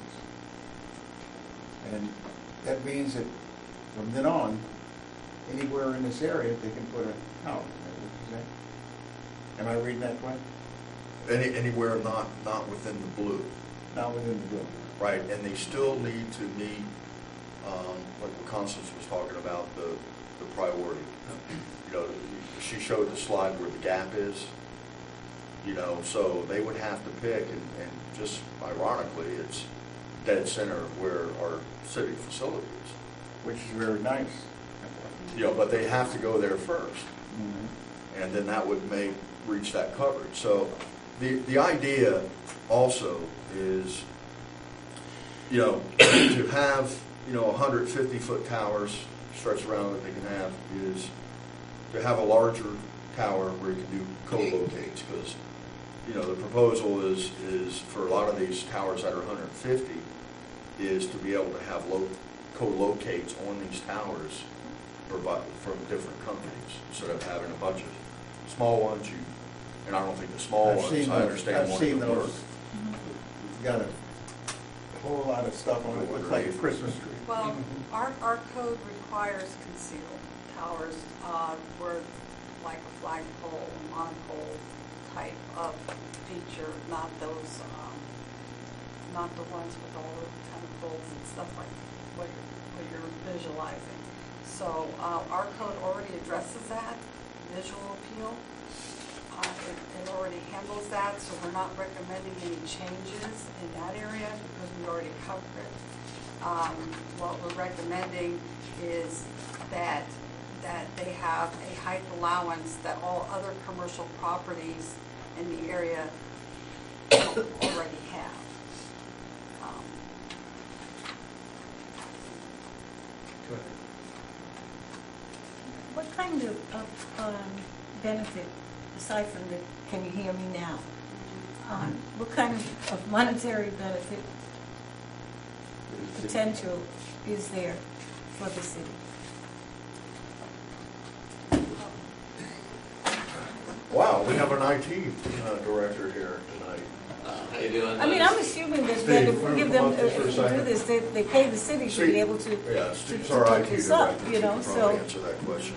And that means that from then on, anywhere in this area, they can put a tower. Is that what you're saying? Am I reading that right? Any, anywhere not, not within the blue. Not within the building. Right, and they still need to meet, um, like what Constance was talking about, the, the priority. You know, she showed the slide where the gap is. You know, so they would have to pick, and, and just ironically, it's dead center of where our city facility is. Which is very nice. You know, but they have to go there first, Mhm. and then that would make, reach that coverage. So the, the idea also is, you know, to have, you know, one hundred fifty foot towers stretched around that they can have is to have a larger tower where you can do co-locates, because, you know, the proposal is, is for a lot of these towers that are one hundred fifty is to be able to have lo- co-locates on these towers provi- from different companies, instead of having a bunch of small ones. You, and I don't think the small I've ones, seen I those. understand I've wanting seen to work. those. Got a whole lot of stuff on it, looks like a Christmas tree. Well, our, our code requires concealed towers, uh, where like a flagpole, a monopole type of feature, not those, um, not the ones with all the tentacles and stuff like what you're, what you're visualizing. So, uh, our code already addresses that, visual appeal. Uh, it, it already handles that, so we're not recommending any changes in that area because we already covered it. Um, what we're recommending is that, that they have a height allowance that all other commercial properties in the area already have. Um, Go ahead. What kind of, of um, benefit, aside from the, can you hear me now? Um, what kind of, of monetary benefit potential is there for the city? Wow, we have an I T uh, director here tonight. How you doing? I mean, I'm assuming that Steve, they wanna give come them, up uh, just for a to do second? this, they, they pay the city to Steve, be able to, Yeah, to Steve's to our I put T this up, director. you He know, can so. probably answer that question.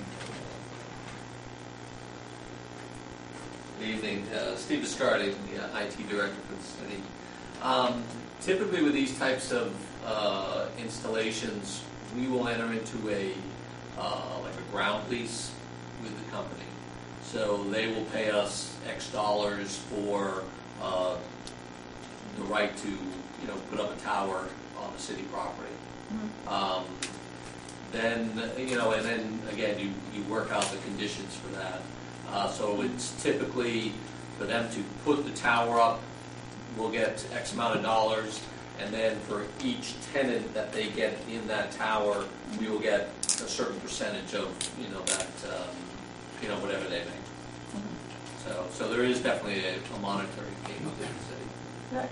Good evening. Uh, Steve Biscardi, the uh, I T director for the city. Um, typically with these types of uh, installations, we will enter into a uh, like a ground lease with the company. So they will pay us X dollars for uh, the right to, you know, put up a tower on the city property. Mhm. Um, then, you know, and then again, you, you work out the conditions for that. Uh, so it's typically for them to put the tower up, we'll get X amount of dollars, and then for each tenant that they get in that tower, we will get a certain percentage of, you know, that, um, you know, whatever they make. So, so there is definitely a, a monetary gain on the city. Right.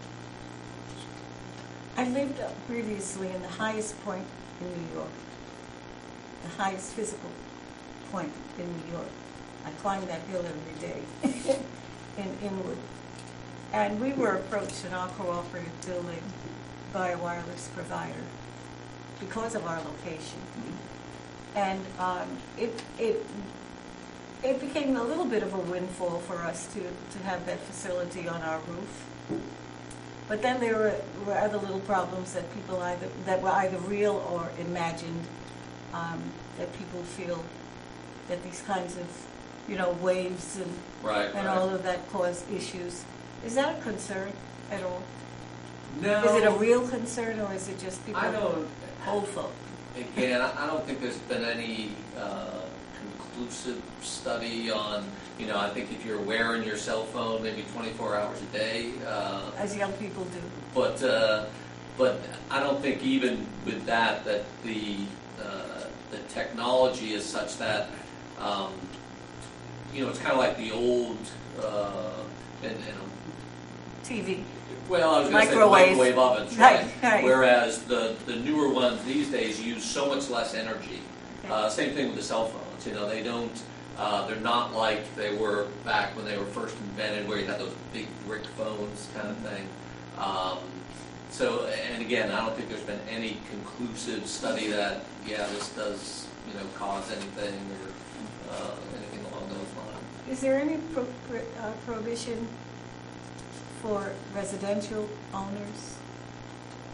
I lived up previously in the highest point in New York, the highest physical point in New York. I climbed that hill every day in Inwood. And we were approached in our cooperative building by a wireless provider because of our location. And um, it, it, it became a little bit of a windfall for us to, to have that facility on our roof. But then there were, were other little problems that people either, that were either real or imagined, um, that people feel that these kinds of, you know, waves and, Right, and right. all of that cause issues. Is that a concern at all? No. Is it a real concern, or is it just people, I don't, old folk? again, I I don't think there's been any uh, conclusive study on, you know, I think if you're wearing your cell phone maybe twenty-four hours a day. uh, As young people do. But, uh, but I don't think even with that, that the, uh, the technology is such that, um, you know, it's kind of like the old, uh, and, and T V. well, I was going to say the Microwave. microwave ovens, right? Right, right. Whereas the, the newer ones these days use so much less energy. Uh, same thing with the cell phones. You know, they don't. Uh, they're not like they were back when they were first invented, where you had those big brick phones kind of thing. Um, so, and again, I don't think there's been any conclusive study that yeah, this does you know cause anything or uh, anything along those lines. Is there any pro- pro- uh, prohibition for residential owners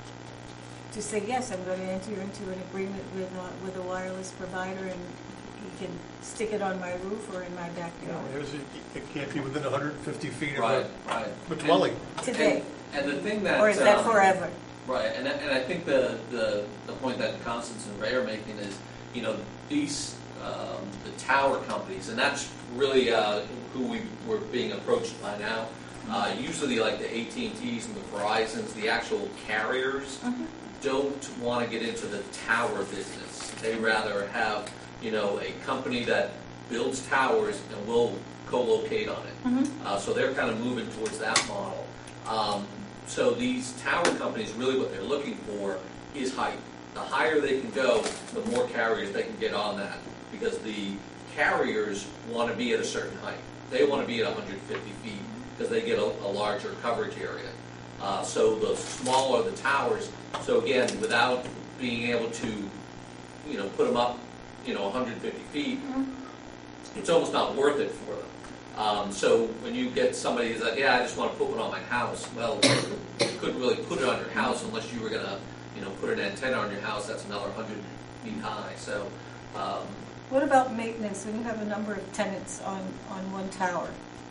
to say, yes, I'm going to enter into an agreement with uh, with a wireless provider, and can stick it on my roof or in my You know, backyard. there's a- it can't be within one hundred fifty feet of Right, a right. a dwelling. Today, And the thing that. or is that um, forever? Right, and, I- and I think the, the, the point that Constance and Ray are making is, you know, these, um, the tower companies, and that's really uh, who we were being approached by now. Uh, usually like the A T and Ts and the Verizons, the actual carriers don't want to get into the tower business. They rather have, you know, a company that builds towers and will co-locate on it. Uh, so they're kind of moving towards that model. Um, So these tower companies, really what they're looking for is height. The higher they can go, the more carriers they can get on that, because the carriers want to be at a certain height. They want to be at one hundred fifty feet because they get a, a larger coverage area. Uh, so the smaller the towers, so again, without being able to, you know, put them up, you know, one hundred fifty feet, it's almost not worth it for them. Um, so when you get somebody who's like, yeah, I just want to put one on my house, well, you couldn't really put it on your house unless you were going to, you know, put an antenna on your house that's another one hundred feet high. So, um, What about maintenance, when you have a number of tenants on, on one tower?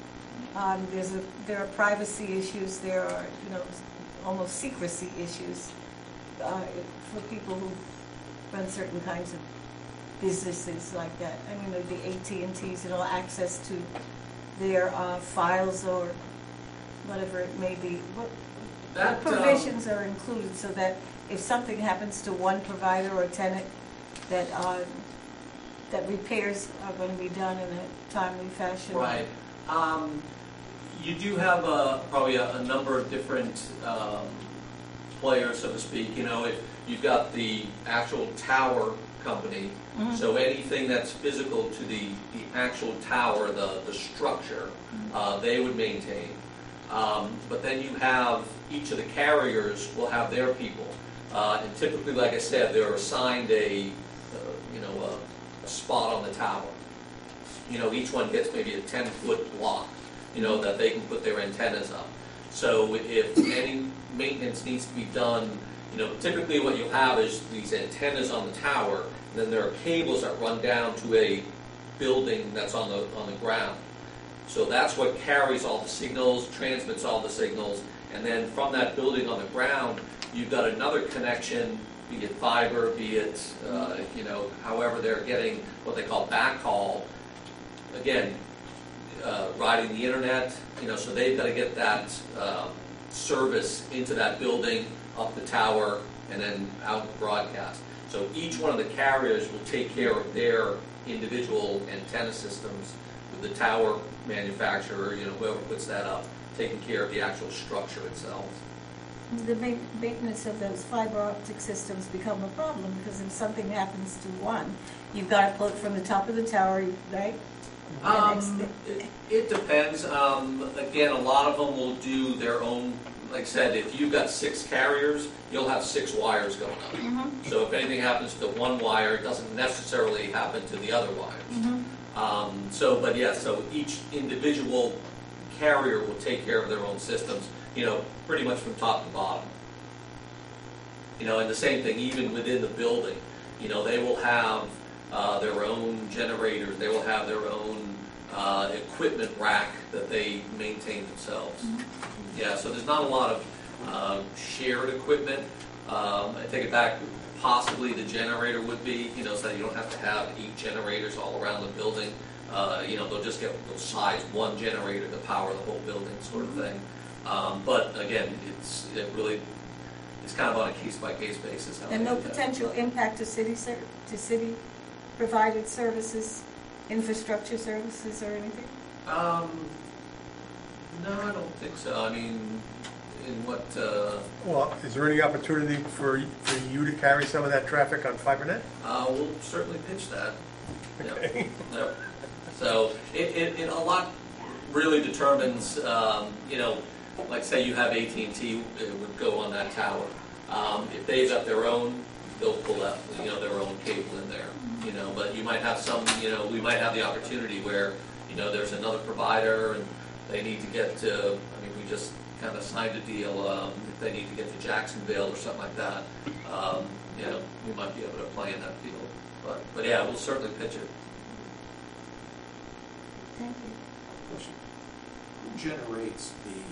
Um, there's a, there are privacy issues, there are, you know, almost secrecy issues uh, for people who run certain kinds of businesses like that. I mean, the A T and Ts, you know, access to their uh, files or whatever it may be. What, That, what provisions are included so that if something happens to one provider or tenant, that uh, that repairs are going to be done in a timely fashion? right. Um, you do have a, probably a, a number of different um, players, so to speak. You know, if you've got the actual tower company, Mhm. so anything that's physical to the, the actual tower, the, the structure, uh, they would maintain. Um, but then you have, each of the carriers will have their people. Uh, and typically, like I said, they're assigned a, uh, you know, a, a spot on the tower. You know, each one gets maybe a ten-foot block, you know, that they can put their antennas up. So if any maintenance needs to be done, you know, typically what you'll have is these antennas on the tower, and then there are cables that run down to a building that's on the on the ground. So that's what carries all the signals, transmits all the signals, and then from that building on the ground, you've got another connection, be it fiber, be it, uh, you know, however they're getting what they call backhaul. Again, uh, riding the internet, you know, so they've got to get that um, service into that building, up the tower, and then out the broadcast. So each one of the carriers will take care of their individual antenna systems, with the tower manufacturer, you know, whoever puts that up, taking care of the actual structure itself. The ma- maintenance of those fiber optic systems become a problem, because if something happens to one, you've got to pull it from the top of the tower, right? And it's- Um, it, it depends. Um, again, a lot of them will do their own. Like I said, if you've got six carriers, you'll have six wires going up. Mhm. So if anything happens to one wire, it doesn't necessarily happen to the other wires. Mhm. Um, so, but yeah, so each individual carrier will take care of their own systems, you know, pretty much from top to bottom. You know, and the same thing, even within the building, you know, they will have uh, their own generators, they will have their own uh, equipment rack that they maintain themselves. Yeah, so there's not a lot of uh, shared equipment. Um, I take it back, possibly the generator would be, you know, so that you don't have to have eight generators all around the building. Uh, you know, they'll just get, they'll size one generator to power the whole building, sort of thing. Um, but again, it's it really, it's kind of on a case-by-case basis. how And they no do that. potential impact to city, ser- to city-provided services, infrastructure services, or anything? Um, no, I don't think so. I mean, in what, uh, Well, is there any opportunity for, for you to carry some of that traffic on FiberNet? uh, we'll certainly pitch that. Yep. Okay. Yep. So it, it, it a lot really determines, um, you know, like say you have A T and T, it would go on that tower. Um, if they've got their own, they'll pull that, you know, their own cable in there, you know, but you might have some, you know, we might have the opportunity where, you know, there's another provider and they need to get to, I mean, we just kind of signed a deal, um, if they need to get to Jacksonville or something like that, um, you know, we might be able to play in that field. But, but yeah, we'll certainly pitch it. Thank you. Question. Who generates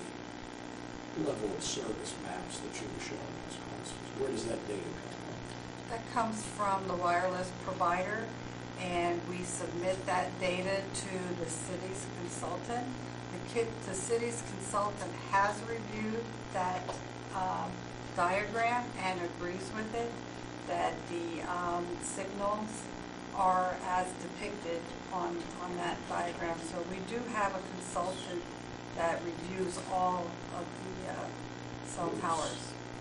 the level of service maps that you were showing us, Constance? Where does that data come from? That comes from the wireless provider, and we submit that data to the city's consultant. The kid, the city's consultant has reviewed that um, diagram and agrees with it, that the um, signals are as depicted on, on that diagram. So we do have a consultant that reviews all of the uh, cell towers.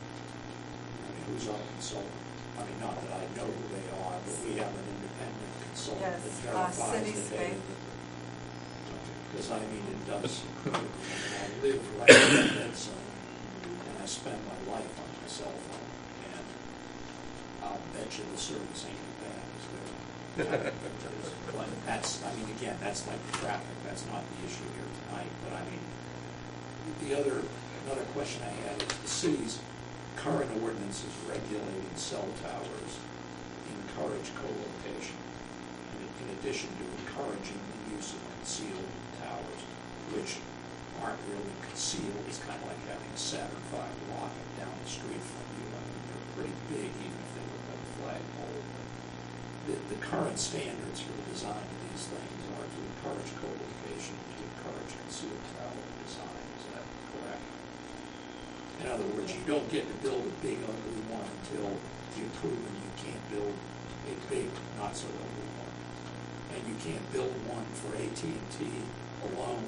I mean, who's our consultant? I mean, not that I know who they are, but we have an independent consultant Yes, that uh, verifies the Cityscape. data. Because I mean, it does, I mean, I live right in that zone, and I spend my life on my cell phone, and I'll bet you the service ain't as bad as there. But that's, I mean, again, that's like the traffic, that's not the issue here tonight, but I mean, the other, another question I had is the city's current ordinances regulating cell towers encourage co-location, in in addition to encouraging the use of concealed towers, which aren't really concealed. It's kind of like having a Saturn five rocket down the street from you. I mean, they're pretty big, even if they look like a flagpole. The, the current standards for the design of these things are to encourage co-location, to encourage concealed tower design. Is that correct? In other words, you don't get to build a big ugly one until you've proven you can't build a big, not so ugly one. And you can't build one for A T and T alone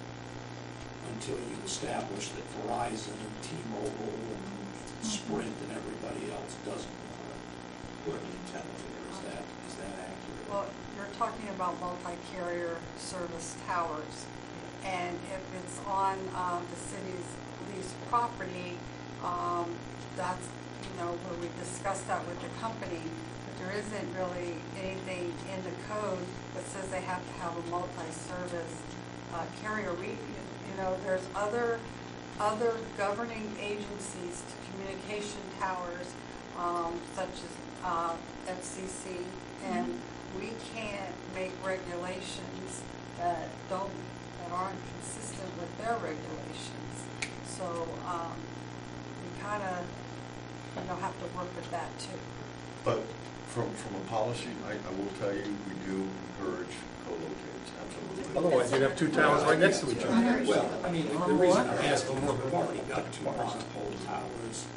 until you've established that Verizon and T-Mobile and Sprint and everybody else doesn't want to put an antenna there. Is that, is that accurate? Well, you're talking about multi-carrier service towers, and if it's on um, the city's leased property, um, that's, you know, where we discussed that with the company, but there isn't really anything in the code that says they have to have a multi-service uh, carrier. We, you know, there's other other governing agencies to communication towers, um, such as uh, F C C, and we can't make regulations that don't, that aren't consistent with their regulations. So um, we kind of, you know, have to work with that too. But from, from a policy, I, I will tell you, we do encourage co-locators, absolutely. Otherwise, you'd have two towers right next to each other. Well, I mean, the reason I'm asking, we've already got two monopole towers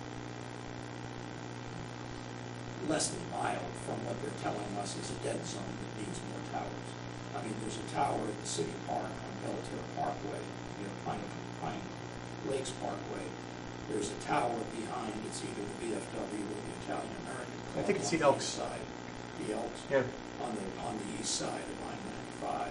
less than a mile from what they're telling us is a dead zone that needs more towers. I mean, there's a tower at the city park on Belterra Parkway, near Pine, Pine Lakes Parkway. There's a tower behind, it's either the V F W or the Italian American Club. I think it's the on Elks. east side. The Elks? Yeah. On the, on the east side of I ninety-five.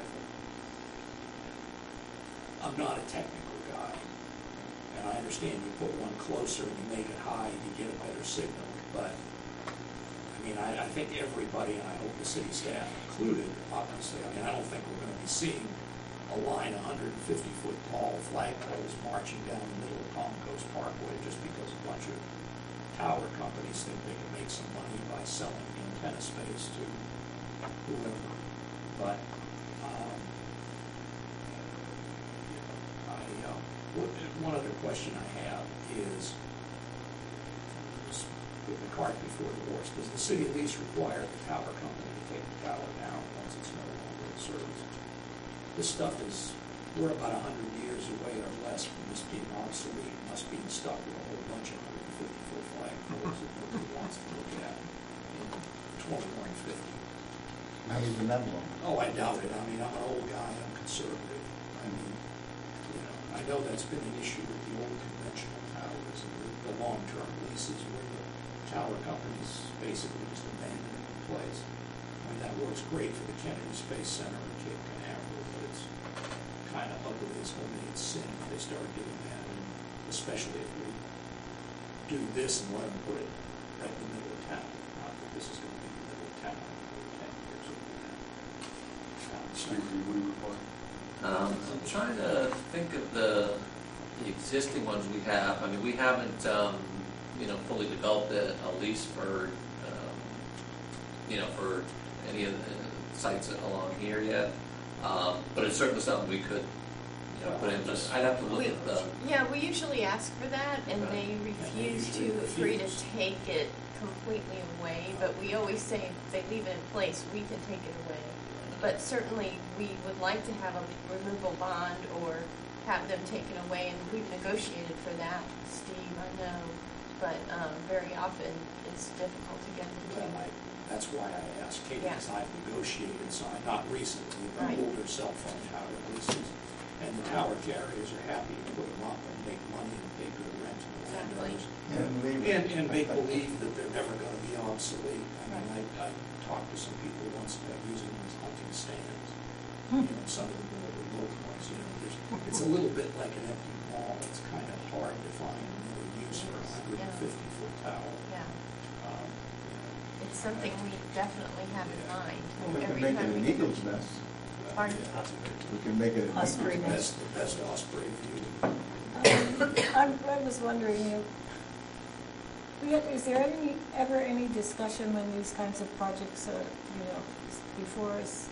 I'm not a technical guy, and I understand you put one closer and you make it high and you get a better signal, but I mean, I, I think everybody, and I hope the city staff included, obviously, I mean, I don't think we're going to be seeing a line of one hundred fifty foot tall flagpoles marching down the middle of Palm Coast Parkway just because a bunch of tower companies think they can make some money by selling antenna space to whoever. But um, I, uh, one other question I have is, with the cart before the horse, does the city at least require the tower company to take the tower down once it's no longer in service? This stuff is, we're about a hundred years away or less from this being obsolete, must be stuck with a whole bunch of one hundred fifty foot flagpoles that nobody wants to look at in twenty-one fifty. Not even that long. Oh, I doubt it. I mean, I'm an old guy, I'm conservative. I mean, you know, I know that's been an issue with the old conventional towers and the, the long-term leases where the tower companies basically just abandon it in place. I mean, that works great for the Kennedy Space Center and Cape Canaveral, but it's kind of ugly. It's homemade sin if they start doing that, and especially if we do this and let them put it right in the middle of town. Not that this is going to be in the middle of town for ten years or more. Steve, you would reply? Um, I'm trying to think of the, the existing ones we have. I mean, we haven't, um, you know, fully developed a, a lease for, um, you know, for any of the sites along here yet. Um, But it's certainly something we could, you know, put in, just, I'd have to look We- at the, Yeah, we usually ask for that, and they refuse to agree to take it completely away, but we always say if they leave it in place, we can take it away. But certainly, we would like to have a removal bond or have them taken away, and we've negotiated for that, Steve, I know, but um, very often it's difficult to get them Well, to. I- That's why I asked Katie, Yeah. because I've negotiated some, not recently, but Right. older cell phone tower leases. And the tower carriers are happy to put them up and make money and pay good rent to the landowners. And leave it. And, and make believe that they're never gonna be obsolete. I mean, I, I talked to some people once about using them as hunting stands. You know, some of the more remote ones, you know, there's, it's a little bit like an empty mall. It's kind of hard to find another use for a hundred and fifty foot tower. Yeah, Um, you it's something we definitely have in mind. We can Every make it time an we- eagle's nest. Pardon? We can make it an Osprey eagle's know, nest. best, the best osprey view. Um, I'm- I was wondering, you, we have- is there any, ever any discussion when these kinds of projects are, you know, before us,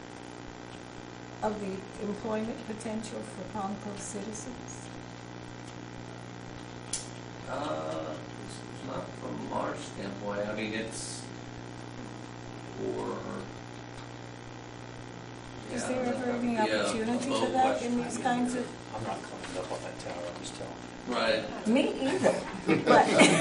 of the employment potential for Palm Coast citizens? uh, it's it's not from our standpoint, I mean, it's for. Is yeah, there that- ever that any would be a- a opportunity boat for that question. in these kinds of? I'm not climbing up on that tower, I'm just telling you. Right. Me either, but.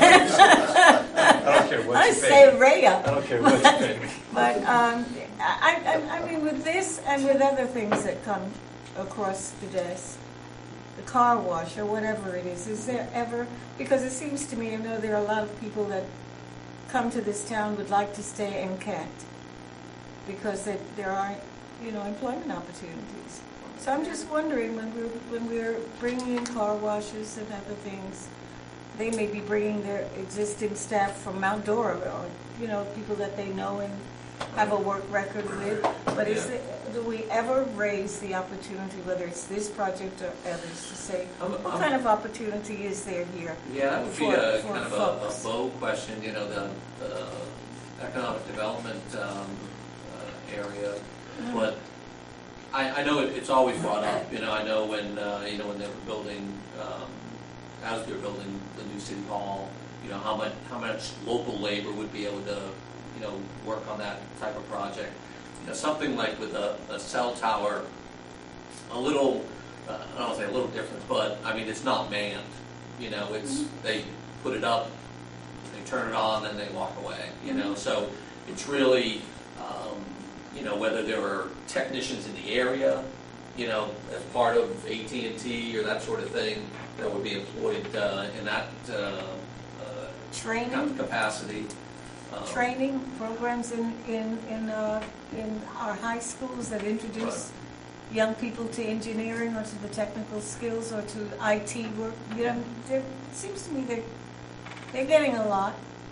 I don't care what I you say pay me. Rhea. I don't care what you pay me. But, um, I, I, I mean, with this and with other things that come across the desk, the car wash or whatever it is, is there ever, because it seems to me, I know there are a lot of people that come to this town would like to stay and can't, because they, there aren't, you know, employment opportunities. So I'm just wondering, when we're, when we're bringing in car washes and other things, they may be bringing their existing staff from Mount Dora, or, you know, people that they know and have a work record with. But is Yeah. it, do we ever raise the opportunity, whether it's this project or others, to say, I'm- what I'm- kind of opportunity is there here? Yeah, that would be for- a for kind of a, folks? a bold question, you know, the, the economic development, um, uh, area. Mm-hmm. But I, I know it, it's always brought up, you know, I know when, uh, you know, when they were building, um, as they were building the new city hall, you know, how much, how much local labor would be able to, you know, work on that type of project. You know, something like with a, a cell tower, a little, uh, I don't want to say a little different, but, I mean, it's not manned. You know, it's, they put it up, they turn it on, then they walk away, you know, so it's really, um, you know, whether there are technicians in the area, you know, as part of A T and T or that sort of thing, that would be employed uh, in that uh, uh, Training? kind of capacity. Um, Training programs in, in, in, uh, in our high schools that introduce young people to engineering or to the technical skills or to I T work. You know, there- it seems to me they're, they're getting a lot.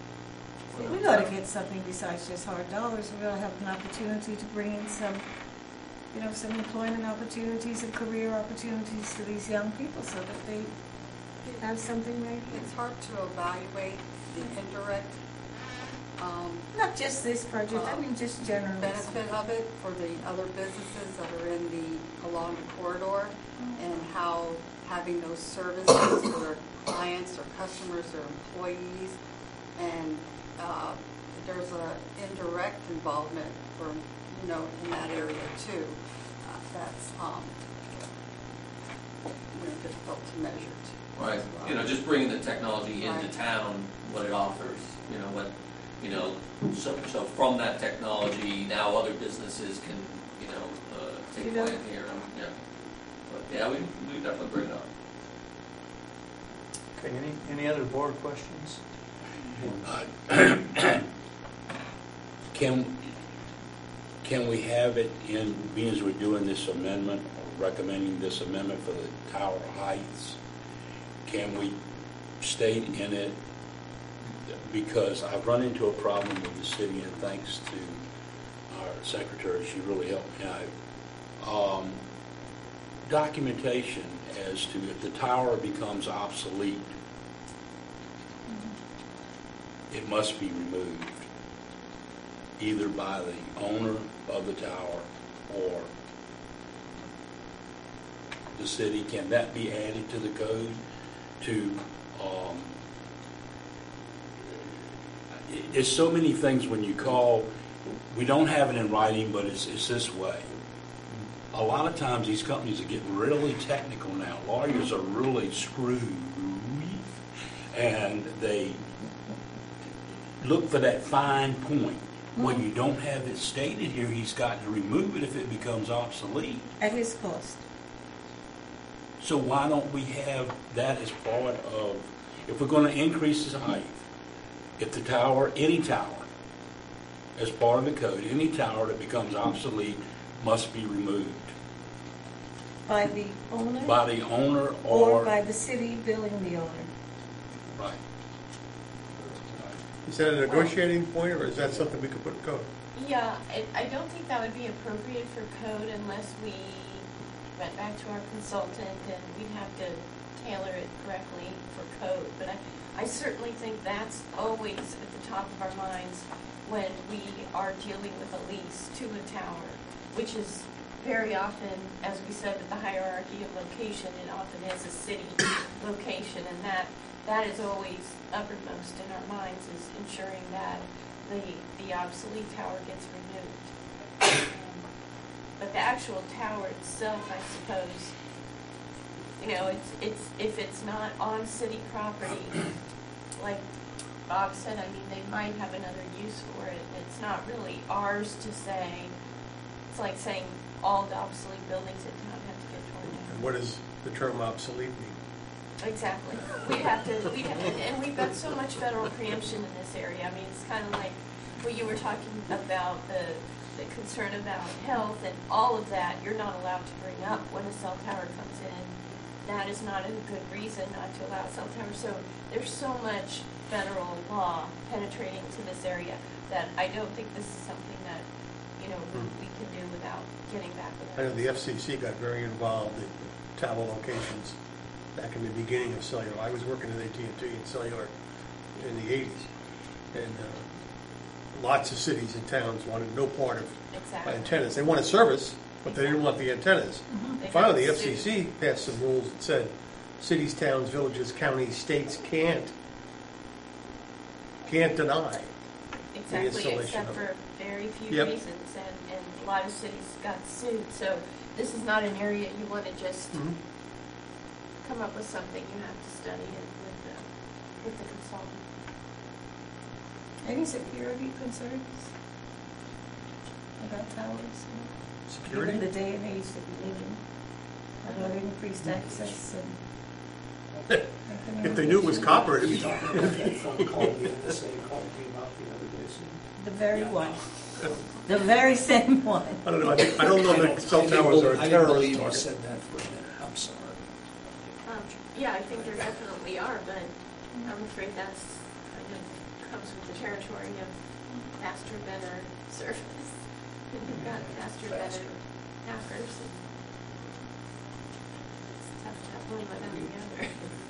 We ought to get something besides just hard dollars. We ought to have an opportunity to bring in some, you know, some employment opportunities and career opportunities to these young people so that they have something maybe. It's hard to evaluate the indirect um, Not just this project, I mean just generally. benefit of it for the other businesses that are in the, along the corridor, and how having those services for their clients, their customers, their employees, and uh, there's a indirect involvement for, you know, in that area too. Uh, That's, um, you know, difficult to measure too. Right, you know, just bringing the technology into Right. town, what it offers, you know, what, you know, so, so from that technology, now other businesses can, you know, uh, take You know- part here, um, yeah. But, yeah, we, we definitely bring it up. Okay, any, any other board questions? Can, can we have it in, being as we're doing this amendment, or recommending this amendment for the tower heights, can we state in it, because I've run into a problem with the city, and thanks to our secretary, she really helped me out. Um, documentation as to if the tower becomes obsolete, it must be removed, either by the owner of the tower or the city, can that be added to the code to, um, it- there's so many things when you call, we don't have it in writing, but it's, it's this way. A lot of times these companies are getting really technical now. Lawyers are really screwed, and they look for that fine point. When you don't have it stated here, he's got to remove it if it becomes obsolete. At his cost. So why don't we have that as part of, if we're going to increase his height, if the tower, any tower, as part of the code, any tower that becomes obsolete must be removed By the owner? by the owner or, Or by the city billing the owner. right. Is that a negotiating point, or is that something we could put in code? Yeah, I, I don't think that would be appropriate for code unless we went back to our consultant and we'd have to tailor it correctly for code. But I, I certainly think that's always at the top of our minds when we are dealing with a lease to a tower, which is very often, as we said, with the hierarchy of location, it often is a city location, and that that is always uppermost in our minds, is ensuring that the the obsolete tower gets removed. Um, but the actual tower itself, I suppose, you know, it's it's if it's not on city property, like Bob said, I mean, they might have another use for it. It's not really ours to say. It's like saying all the obsolete buildings in town have to get torn down. And what does the term obsolete mean? Exactly. We have to, we have, and, and we've got so much federal preemption in this area. I mean, it's kind of like what you were talking about, the, the concern about health and all of that, you're not allowed to bring up when a cell tower comes in. That is not a good reason not to allow a cell tower. So there's so much federal law penetrating to this area that I don't think this is something that, you know, we, we can do without getting back with I know the F C C got very involved in tower locations back in the beginning of cellular. I was working at A T and T in cellular in the eighties, and uh, lots of cities and towns wanted no part of Exactly. antennas. They wanted service, but they didn't want the antennas. Mhm. They Finally, the got F C C passed some rules that said cities, towns, villages, counties, states can't can't deny Exactly, installation except of for it. very few Yep. reasons, and, and a lot of cities got sued. So this is not an area you want to just Mhm. come up with something. You have to study it with the, with the consultant. Any security concerns about towers? Security? Given the day and age that we live in, about increased access and. If they knew it was copper, it'd be. That phone call, you had the same call came up the other day, so. The very one. The very same one. I don't know, I think, I don't know that cell towers are a I didn't terrorist believe you target. said that for a minute, I'm sorry. Um, yeah, I think there definitely are, but I'm afraid that's kind of comes with the territory of faster, better service. And you've got faster, better hackers. And it's tough to have one without the other.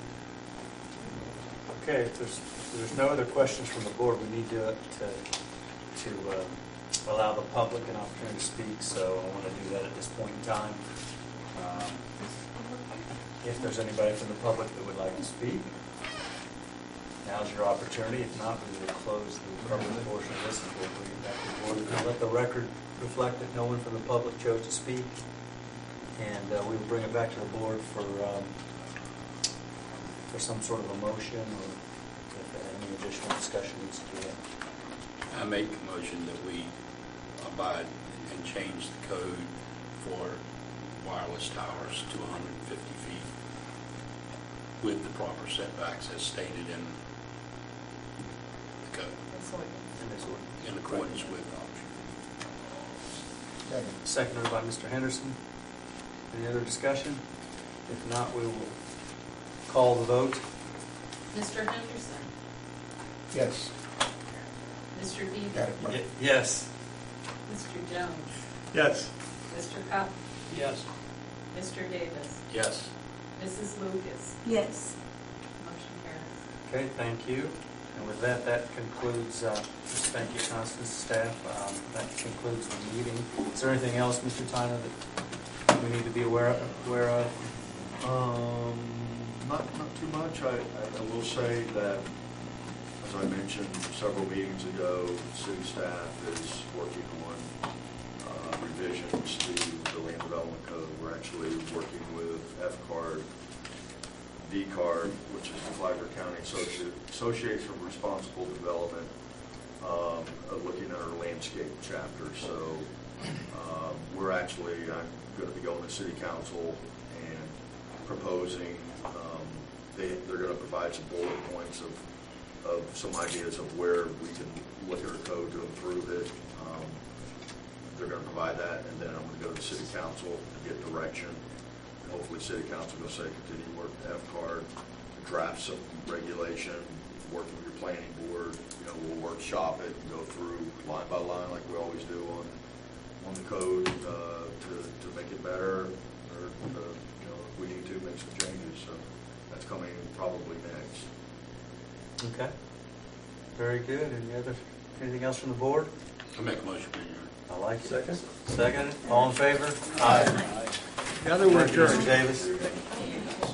Okay, if there's, if there's no other questions from the board, we need to, to, to um, allow the public an opportunity to speak, so I want to do that at this point in time. Um, If there's anybody from the public that would like to speak, now's your opportunity. If not, we will close the public portion of this and we'll bring it back to the board. We'll let the record reflect that no one from the public chose to speak, and uh, we will bring it back to the board for um, for some sort of a motion, or if any additional discussion needs to be had. I make a motion that we abide and change the code for wireless towers to one hundred fifty feet with the proper setbacks as stated in the code, in accordance with. Seconded by Mister Henderson. Any other discussion? If not, we will call the vote. Mister Henderson, Yes. Mister Beebe, Got it, Mark. Yes. Mister Jones, Yes. Mister Cup, Yes. Mister Davis, Yes. Missus Lucas. Yes. Motion carries. Okay, thank you. And with that, that concludes, uh, just thank you, Constance, staff. Um, That concludes the meeting. Is there anything else, Mister Tyner, that we need to be aware of? Aware of? Um, not, not too much. I, I I will say that, as I mentioned several meetings ago, city staff is working on uh, revisions to the land development code. We're actually working with F CARD, D CARD, which is the Flagler County Associ- Association for Responsible Development, um, of looking at our landscape chapter. So um, we're actually, I'm going to be going to city council and proposing, um, they, they're going to provide some bullet points of, of some ideas of where we can look at our code to improve it. Um, they're going to provide that, and then I'm going to go to city council to get direction. Hopefully city council will say continue work with F CARD, draft some regulation, working with your planning board. You know, we'll workshop it and go through line by line like we always do on on the code uh, to to make it better, or to, you know, if we need to make some changes. So that's coming probably next. Okay. Very good. Any other, anything else from the board? I make a motion, Mayor. I like it. Second? Second. All in favor? Now that we're Thank you, Mister adjourned. Davis.